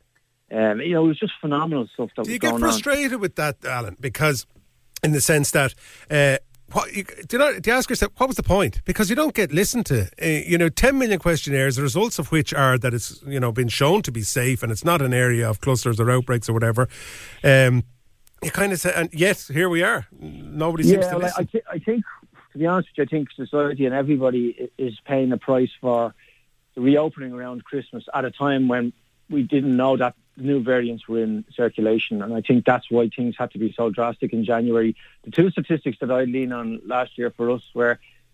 Um, you know, it was just phenomenal stuff that was going on. Do you get frustrated with that, Alan? Because, in the sense that... Uh, What, you, do, you know, do you ask yourself, what was the point? Because you don't get listened to. Uh, you know, ten million questionnaires, the results of which are that it's, you know, been shown to be safe and it's not an area of clusters or outbreaks or whatever. Um, you kind of say, and yet, here we are. Nobody seems yeah, to listen. I, th- I think, to be honest with you, I think society and everybody is paying the price for the reopening around Christmas at a time when we didn't know that new variants were in circulation, and I think that's why things had to be so drastic in January. The two statistics that I lean on last year for us were,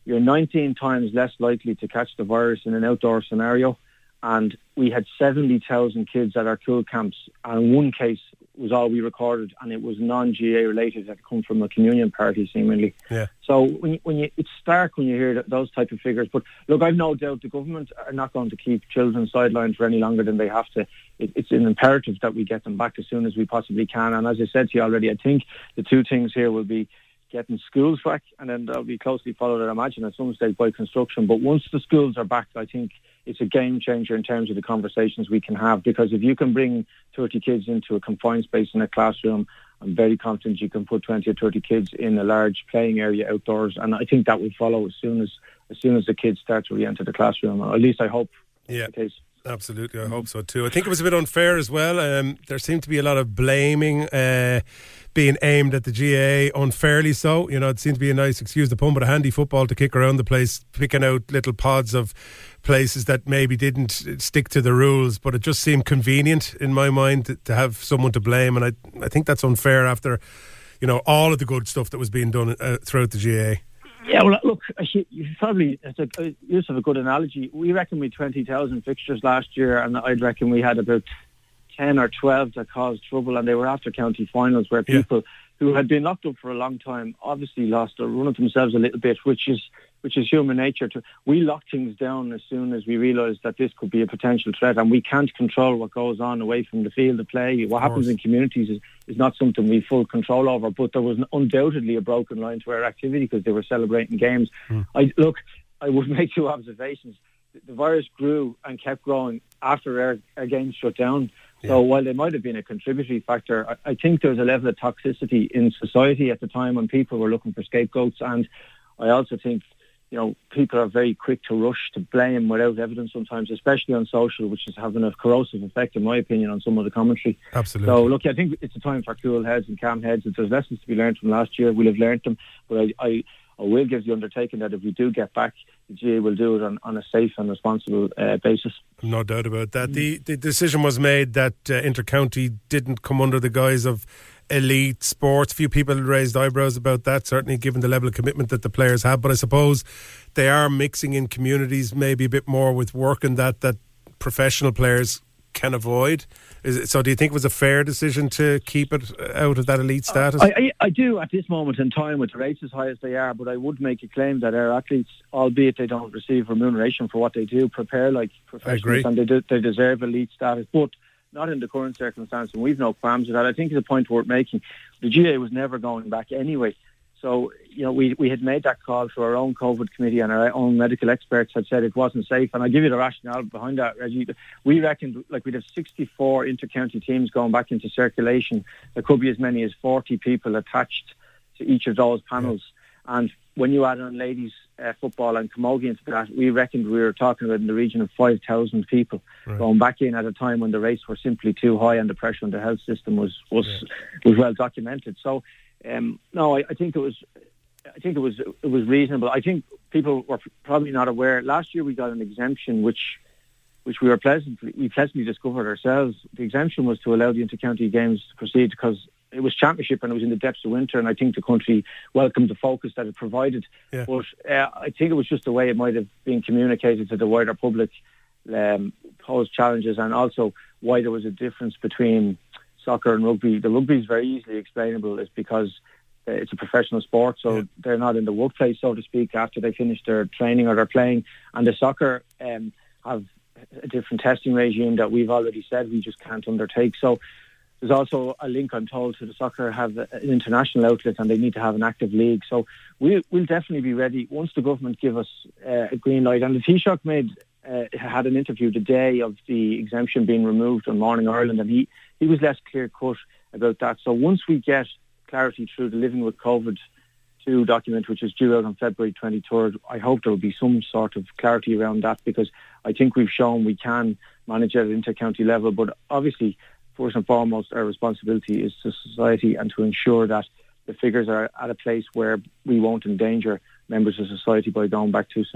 you're nineteen times less likely to catch the virus in an outdoor scenario. And we had seventy thousand kids at our cool camps, and one case was all we recorded, and it was non-G A A related, that come from a communion party, seemingly. Yeah. So when you, when you, it's stark when you hear that, those type of figures. But look, I've no doubt the government are not going to keep children sidelined for any longer than they have to. It, it's an imperative that we get them back as soon as we possibly can. And as I said to you already, I think the two things here will be getting schools back, and then that'll be closely followed, I imagine, at some stage by construction. But once the schools are back, I think it's a game changer in terms of the conversations we can have, because if you can bring thirty kids into a confined space in a classroom, I'm very confident you can put twenty or thirty kids in a large playing area outdoors, and I think that will follow as soon as as soon as the kids start to re-enter the classroom, or at least I hope yeah. that's the case. Absolutely, I hope so too. I think it was a bit unfair as well. Um, there seemed to be a lot of blaming uh, being aimed at the G A A, unfairly so. You know, it seemed to be a nice, excuse the pun, but a handy football to kick around the place, picking out little pods of places that maybe didn't stick to the rules, but it just seemed convenient in my mind to, to have someone to blame, and I, I think that's unfair after, you know, all of the good stuff that was being done uh, throughout the G A A. Yeah, well, look, you probably, it's a use of a good analogy. We reckon we had twenty thousand fixtures last year, and I'd reckon we had about ten or twelve that caused trouble, and they were after county finals where people yeah. who had been locked up for a long time obviously lost or run of themselves a little bit, which is which is human nature. To we locked things down as soon as we realised that this could be a potential threat, and we can't control what goes on away from the field of play. What happens in communities is, is not something we have full control over, but there was undoubtedly a broken line to our activity because they were celebrating games. Mm. I Look, I would make two observations. The virus grew and kept growing after our, our games shut down. Yeah. So while they might have been a contributory factor, I, I think there was a level of toxicity in society at the time when people were looking for scapegoats, and I also think, you know, people are very quick to rush to blame without evidence sometimes, especially on social, which is having a corrosive effect, in my opinion, on some of the commentary. Absolutely. So, look, I think it's a time for cool heads and calm heads. If there's lessons to be learned from last year, we'll have learned them. But I, I, I will give the undertaking that if we do get back, the G A A will do it on, on a safe and responsible uh, basis. No doubt about that. Mm. The, the decision was made that uh, Intercounty didn't come under the guise of elite sports. Few people raised eyebrows about that, certainly given the level of commitment that the players have, but I suppose they are mixing in communities maybe a bit more with work and that that professional players can avoid. Is it, so do you think it was a fair decision to keep it out of that elite status? I, I, I do at this moment in time, with the rates as high as they are, but I would make a claim that our athletes, albeit they don't receive remuneration for what they do, prepare like professionals, and they, do, they deserve elite status, but not in the current circumstance, and we've no qualms with that. I think it's a point worth making. The G A A was never going back anyway. So, you know, we, we had made that call through our own COVID committee, and our own medical experts had said it wasn't safe. And I'll give you the rationale behind that, Reggie. We reckoned like we'd have sixty-four inter-county teams going back into circulation. There could be as many as forty people attached to each of those panels. Yeah. And when you add on ladies uh, football and camogie into that, we reckoned we were talking about in the region of five thousand people right. going back in at a time when the rates were simply too high and the pressure on the health system was was, yeah. was well documented. So, um, no, I, I think it was, I think it was it was reasonable. I think people were probably not aware. Last year we got an exemption, which which we were pleasantly we pleasantly discovered ourselves. The exemption was to allow the inter-county games to proceed because it was championship and it was in the depths of winter, and I think the country welcomed the focus that it provided. Yeah. But uh, I think it was just the way it might have been communicated to the wider public, um, posed challenges, and also why there was a difference between soccer and rugby. The rugby is very easily explainable. It's because uh, it's a professional sport, so yeah. they're not in the workplace, so to speak, after they finish their training or their playing. And the soccer um, have a different testing regime that we've already said we just can't undertake. So there's also a link, I'm told, to the soccer have an international outlet, and they need to have an active league. So we'll, we'll definitely be ready once the government give us uh, a green light. And the Taoiseach made uh, had an interview the day of the exemption being removed on Morning Ireland, and he, he was less clear-cut about that. So once we get clarity through the Living with COVID two document, which is due out on February twenty-third, I hope there will be some sort of clarity around that, because I think we've shown we can manage at an inter-county level. But obviously, first and foremost, our responsibility is to society and to ensure that the figures are at a place where we won't endanger members of society by going back too soon.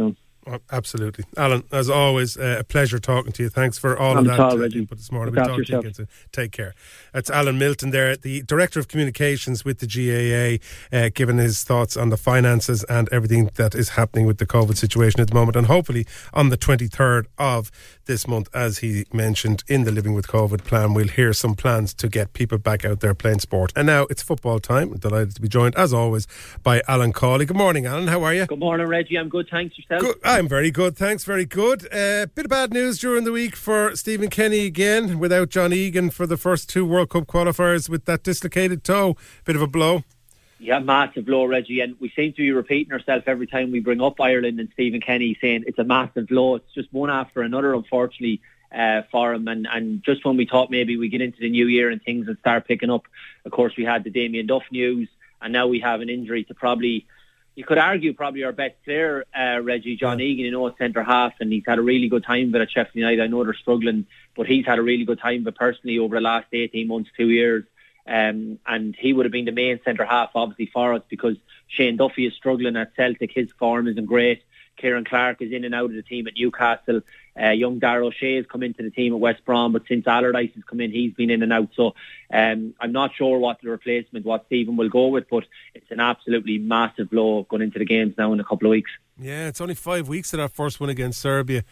Oh, absolutely. Alan, as always, uh, a pleasure talking to you. Thanks for all Not of at that all, uh, Reggie. input this morning. Look We'll after talk to you yourself. again soon. Take care. That's Alan Milton there, the Director of Communications with the G A A, uh, giving his thoughts on the finances and everything that is happening with the COVID situation at the moment. And hopefully on the twenty-third of this month, as he mentioned in the Living with COVID plan, we'll hear some plans to get people back out there playing sport. And now it's football time. I'm delighted to be joined, as always, by Alan Cawley. Good morning, Alan. How are you? Good morning, Reggie. I'm good, thanks. Yourself? Good. I'm very good, thanks. Very good. A uh, bit of bad news during the week for Stephen Kenny again, without John Egan for the first two World Cup qualifiers with that dislocated toe. Bit of a blow. Yeah, massive blow, Reggie. And we seem to be repeating ourselves every time we bring up Ireland and Stephen Kenny, saying it's a massive blow. It's just one after another, unfortunately, uh, for him. And, and just when we thought maybe we get into the new year and things would start picking up, of course, we had the Damien Duff news, and now we have an injury to probably, you could argue, probably our best player, uh, Reggie, John yeah. Egan, you know, centre half, and he's had a really good time of it at Sheffield United. I know they're struggling, but he's had a really good time of it personally over the last eighteen months, two years. Um, and he would have been the main centre half, obviously, for us, because Shane Duffy is struggling at Celtic. His form isn't great. Kieran Clark is in and out of the team at Newcastle. Uh, young Darrell O'Shea has come into the team at West Brom, but since Allardyce has come in, he's been in and out. So um, I'm not sure what the replacement, what Stephen will go with, but it's an absolutely massive blow going into the games now in a couple of weeks. Yeah, it's only five weeks to that first one against Serbia.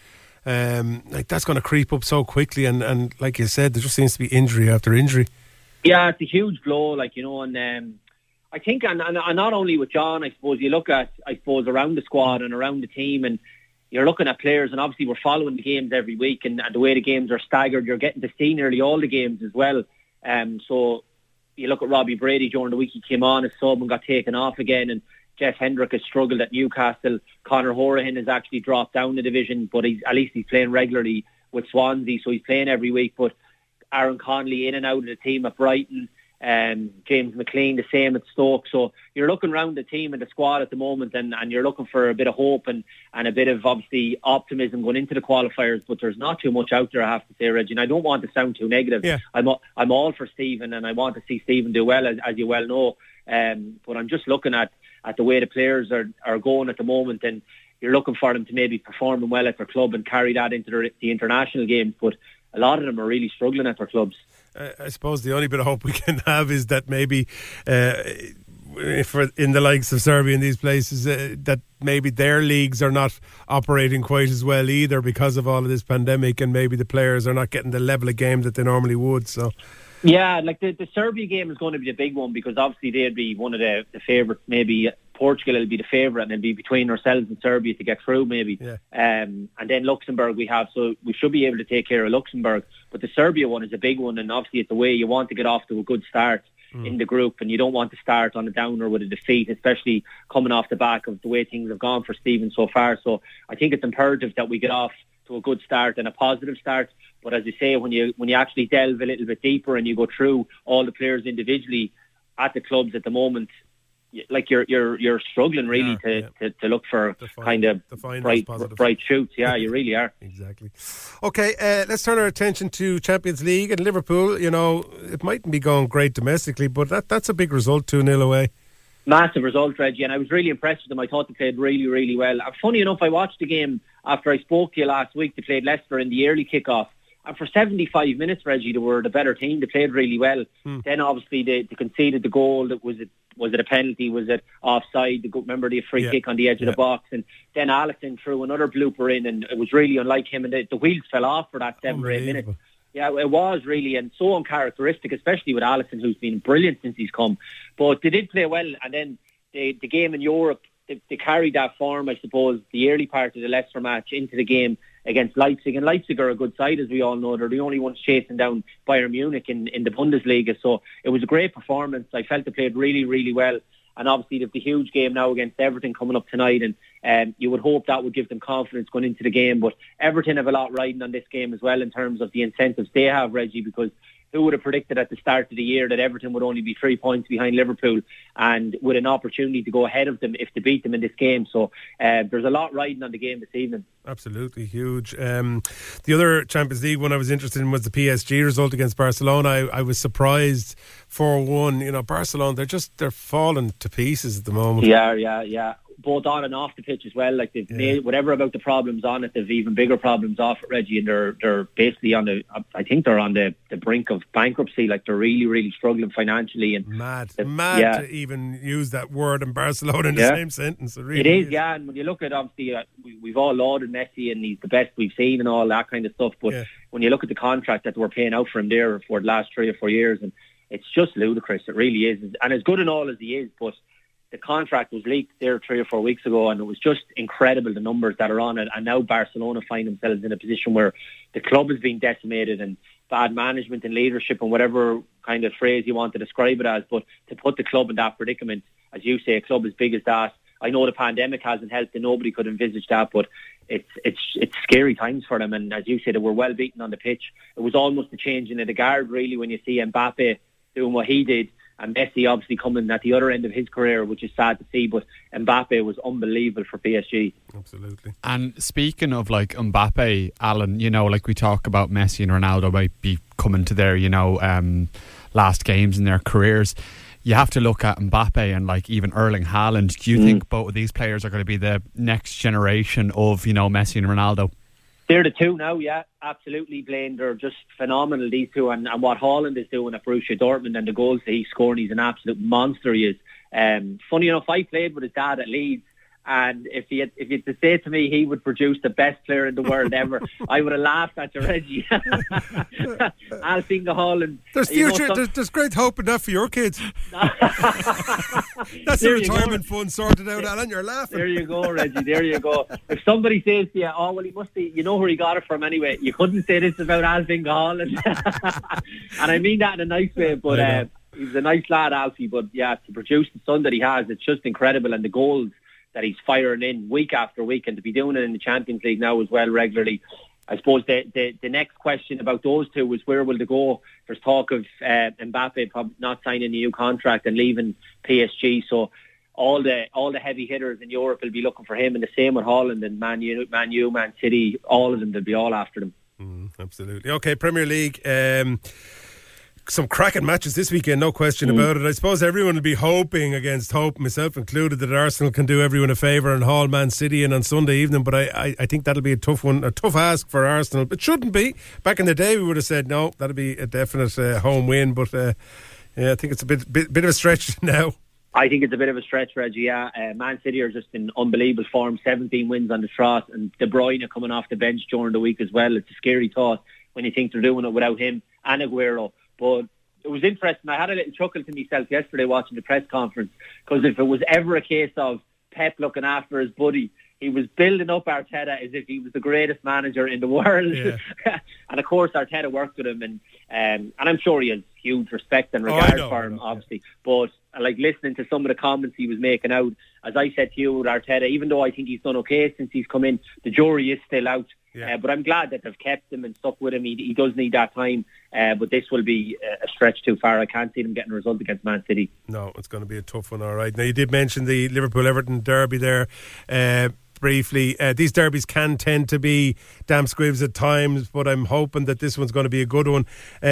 Um, like that's going to creep up so quickly, and, and like you said, there just seems to be injury after injury. Yeah, it's a huge blow, like, you know, and um, I think, and, and, and not only with John, I suppose, you look at, I suppose, around the squad and around the team, and you're looking at players, and obviously we're following the games every week, and, and the way the games are staggered, you're getting to see nearly all the games as well. Um, so you look at Robbie Brady during the week, he came on as sub and got taken off again, and Jeff Hendrick has struggled at Newcastle. Conor Horahan has actually dropped down the division, but he's, at least he's playing regularly with Swansea, so he's playing every week. But Aaron Connolly in and out of the team at Brighton, um, James McLean the same at Stoke. So you're looking around the team and the squad at the moment, and, and you're looking for a bit of hope and, and a bit of, obviously, optimism going into the qualifiers, but there's not too much out there, I have to say, Reggie. And I don't want to sound too negative. Yeah. I'm, I'm all for Stephen, and I want to see Stephen do well, as, as you well know. Um, but I'm just looking at, at the way the players are, are going at the moment, and you're looking for them to maybe perform well at their club and carry that into the, the international games. But a lot of them are really struggling at their clubs. Uh, I suppose the only bit of hope we can have is that maybe uh, if in the likes of Serbia and these places, uh, that maybe their leagues are not operating quite as well either because of all of this pandemic, and maybe the players are not getting the level of game that they normally would. So, yeah, like the, the Serbia game is going to be the big one, because obviously they'd be one of the, the favourites. Maybe Portugal will be the favourite, and it'll be between ourselves and Serbia to get through, maybe. Yeah. Um, and then Luxembourg we have, so we should be able to take care of Luxembourg. But the Serbia one is a big one, and obviously it's a way you want to get off to a good start mm. in the group, and you don't want to start on a downer with a defeat, especially coming off the back of the way things have gone for Stephen so far. So I think it's imperative that we get off to a good start and a positive start. But as you say, when you when you actually delve a little bit deeper and you go through all the players individually at the clubs at the moment, like you're you're you're struggling really yeah, to, yeah. to, to look for Define, kind of bright positive. bright shoots. Yeah, you really are. Exactly. Okay, uh, let's turn our attention to Champions League and Liverpool. You know, it mightn't be going great domestically, but that that's a big result, two nil away. Massive result, Reggie, and I was really impressed with them. I thought they played really, really well. And funny enough, I watched the game after I spoke to you last week. They played Leicester in the early kick-off. And for seventy-five minutes, Reggie, they were the better team. They played really well. Hmm. Then, obviously, they, they conceded the goal. That was it. Was it a penalty? Was it offside? Remember the free yeah. kick on the edge yeah. of the box? And then Alisson threw another blooper in, and it was really unlike him. And the, the wheels fell off for that seven or eight minutes. Yeah, it was really, and so uncharacteristic, especially with Alisson, who's been brilliant since he's come. But they did play well, and then the, the game in Europe, they, they carried that form, I suppose, the early part of the Leicester match into the game against Leipzig. And Leipzig are a good side, as we all know. They're the only ones chasing down Bayern Munich in, in the Bundesliga. So it was a great performance. I felt they played really, really well. And obviously there's the huge game now against Everton coming up tonight, and um, you would hope that would give them confidence going into the game. But Everton have a lot riding on this game as well in terms of the incentives they have, Reggie, because who would have predicted at the start of the year that Everton would only be three points behind Liverpool and with an opportunity to go ahead of them if they beat them in this game. So uh, there's a lot riding on the game this evening. Absolutely huge. Um, the other Champions League one I was interested in was the P S G result against Barcelona. I, I was surprised four one. You know, Barcelona, they're just they're falling to pieces at the moment. Yeah, yeah, yeah. Both on and off the pitch as well. Like they've yeah. made whatever about the problems on it, they've even bigger problems off it, Reggie, and they're they're basically on the. I think they're on the, the brink of bankruptcy. Like they're really, really struggling financially. And mad, mad yeah. to even use that word in Barcelona in the yeah. same sentence. It, really it is, is, yeah. And when you look at obviously, uh, we, we've all lauded Messi and he's the best we've seen and all that kind of stuff. But yeah. when you look at the contract that we're paying out for him there for the last three or four years, and it's just ludicrous. It really is, and as good and all as he is, but the contract was leaked there three or four weeks ago, and it was just incredible, the numbers that are on it. And now Barcelona find themselves in a position where the club is being decimated and bad management and leadership and whatever kind of phrase you want to describe it as. But to put the club in that predicament, as you say, a club as big as that, I know the pandemic hasn't helped and nobody could envisage that, but it's it's it's scary times for them. And as you said, they were well beaten on the pitch. It was almost a changing of the guard, really, when you see Mbappe doing what he did. And Messi obviously coming at the other end of his career, which is sad to see, but Mbappe was unbelievable for P S G. Absolutely. And speaking of like Mbappe, Alan, you know, like we talk about Messi and Ronaldo might be coming to their, you know, um, last games in their careers. You have to look at Mbappe and like even Erling Haaland. Do you mm. think both of these players are going to be the next generation of, you know, Messi and Ronaldo? They're the two now, yeah, absolutely, Blaine. They're just phenomenal, these two. And, and what Haaland is doing at Borussia Dortmund and the goals that he's scoring, he's an absolute monster, he is. Um, funny enough, I played with his dad at Leeds. And if he had, if he had to say to me he would produce the best player in the world ever, I would have laughed at you, Reggie. I'll think of Haaland. There's future. You know, some... there's, there's great hope in that for your kids. That's the retirement fund sorted out, Alan. You're laughing. There you go, Reggie. There you go. If somebody says to you, "Oh well, he must be," you know where he got it from anyway. You couldn't say this about Alfie Haaland, and I mean that in a nice way. But uh, he's a nice lad, Alfie. But yeah, to produce the son that he has, it's just incredible, and the goals that he's firing in week after week, and to be doing it in the Champions League now as well regularly. I suppose the, the, the next question about those two is where will they go? There's talk of uh, Mbappe probably not signing a new contract and leaving P S G, so all the all the heavy hitters in Europe will be looking for him, and the same with Holland and Man U, Man U, Man City, all of them, they'll be all after them. Mm, absolutely. Okay, Premier League. Um, Some cracking matches this weekend, no question mm. about it. I suppose everyone will be hoping against hope, myself included, that Arsenal can do everyone a favour and haul Man City in on Sunday evening. But I, I, I think that'll be a tough one, a tough ask for Arsenal. But shouldn't be. Back in the day, we would have said no, that'll be a definite uh, home win. But uh, yeah, I think it's a bit, bit, bit of a stretch now. I think it's a bit of a stretch, Reggie. Yeah, uh, Man City are just in unbelievable form. seventeen wins on the trot, and De Bruyne coming off the bench during the week as well. It's a scary thought when you think they're doing it without him and Aguero. But it was interesting. I had a little chuckle to myself yesterday watching the press conference, because if it was ever a case of Pep looking after his buddy, he was building up Arteta as if he was the greatest manager in the world. Yeah. And of course Arteta worked with him, and um, and I'm sure he has huge respect and regard oh, for him, obviously. But like listening to some of the comments he was making out, as I said to you with Arteta, even though I think he's done okay since he's come in, the jury is still out. Yeah. Uh, but I'm glad that they've kept him and stuck with him. He, he does need that time, uh, but this will be a stretch too far. I can't see them getting a result against Man City. No, it's going to be a tough one, all right. Now, you did mention the Liverpool-Everton derby there uh, briefly. Uh, these derbies can tend to be damn squibs at times, but I'm hoping that this one's going to be a good one.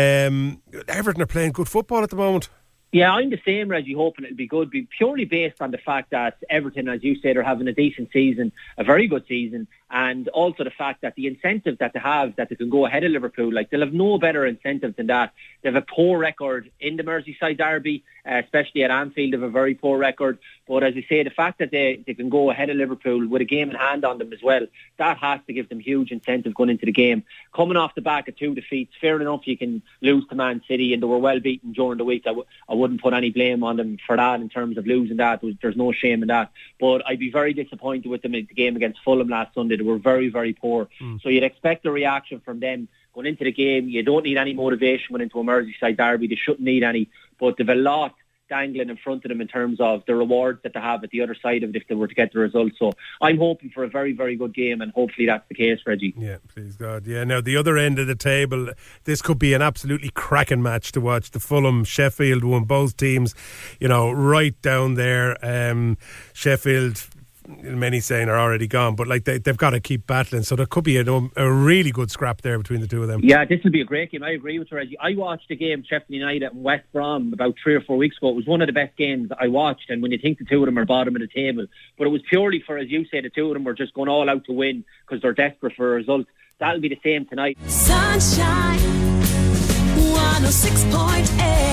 Um, Everton are playing good football at the moment. Yeah, I'm the same, Reggie, hoping it'll be good, be purely based on the fact that Everton, as you said, are having a decent season, a very good season, and also the fact that the incentive that they have, that they can go ahead of Liverpool, like they'll have no better incentive than that. They have a poor record in the Merseyside derby, uh, especially at Anfield, they have a very poor record. But as I say, the fact that they, they can go ahead of Liverpool with a game in hand on them as well, that has to give them huge incentive going into the game. Coming off the back of two defeats, fair enough, you can lose to Man City, and they were well beaten during the week. I, w- I wouldn't put any blame on them for that in terms of losing that. There's, there's no shame in that. But I'd be very disappointed with them in the game against Fulham last Sunday. They were very, very poor. Mm. So you'd expect a reaction from them going into the game. You don't need any motivation going into a Merseyside derby. They shouldn't need any. But they've a lot dangling in front of them in terms of the rewards that they have at the other side of it if they were to get the result. So I'm hoping for a very, very good game, and hopefully that's the case, Reggie. Yeah, please God. Yeah, now the other end of the table, this could be an absolutely cracking match to watch. The Fulham Sheffield one, both teams, you know, right down there. Um, Sheffield many saying are already gone, but like they, they've got to keep battling. So there could be a, a really good scrap there between the two of them. Yeah, this will be a great game. I agree with you, Reggie. I watched a game, Sheffield United and West Brom, about three or four weeks ago. It was one of the best games I watched, and when you think the two of them are bottom of the table, but it was purely for, as you say, the two of them were just going all out to win because they're desperate for a result. That'll be the same tonight. Sunshine one oh six point eight.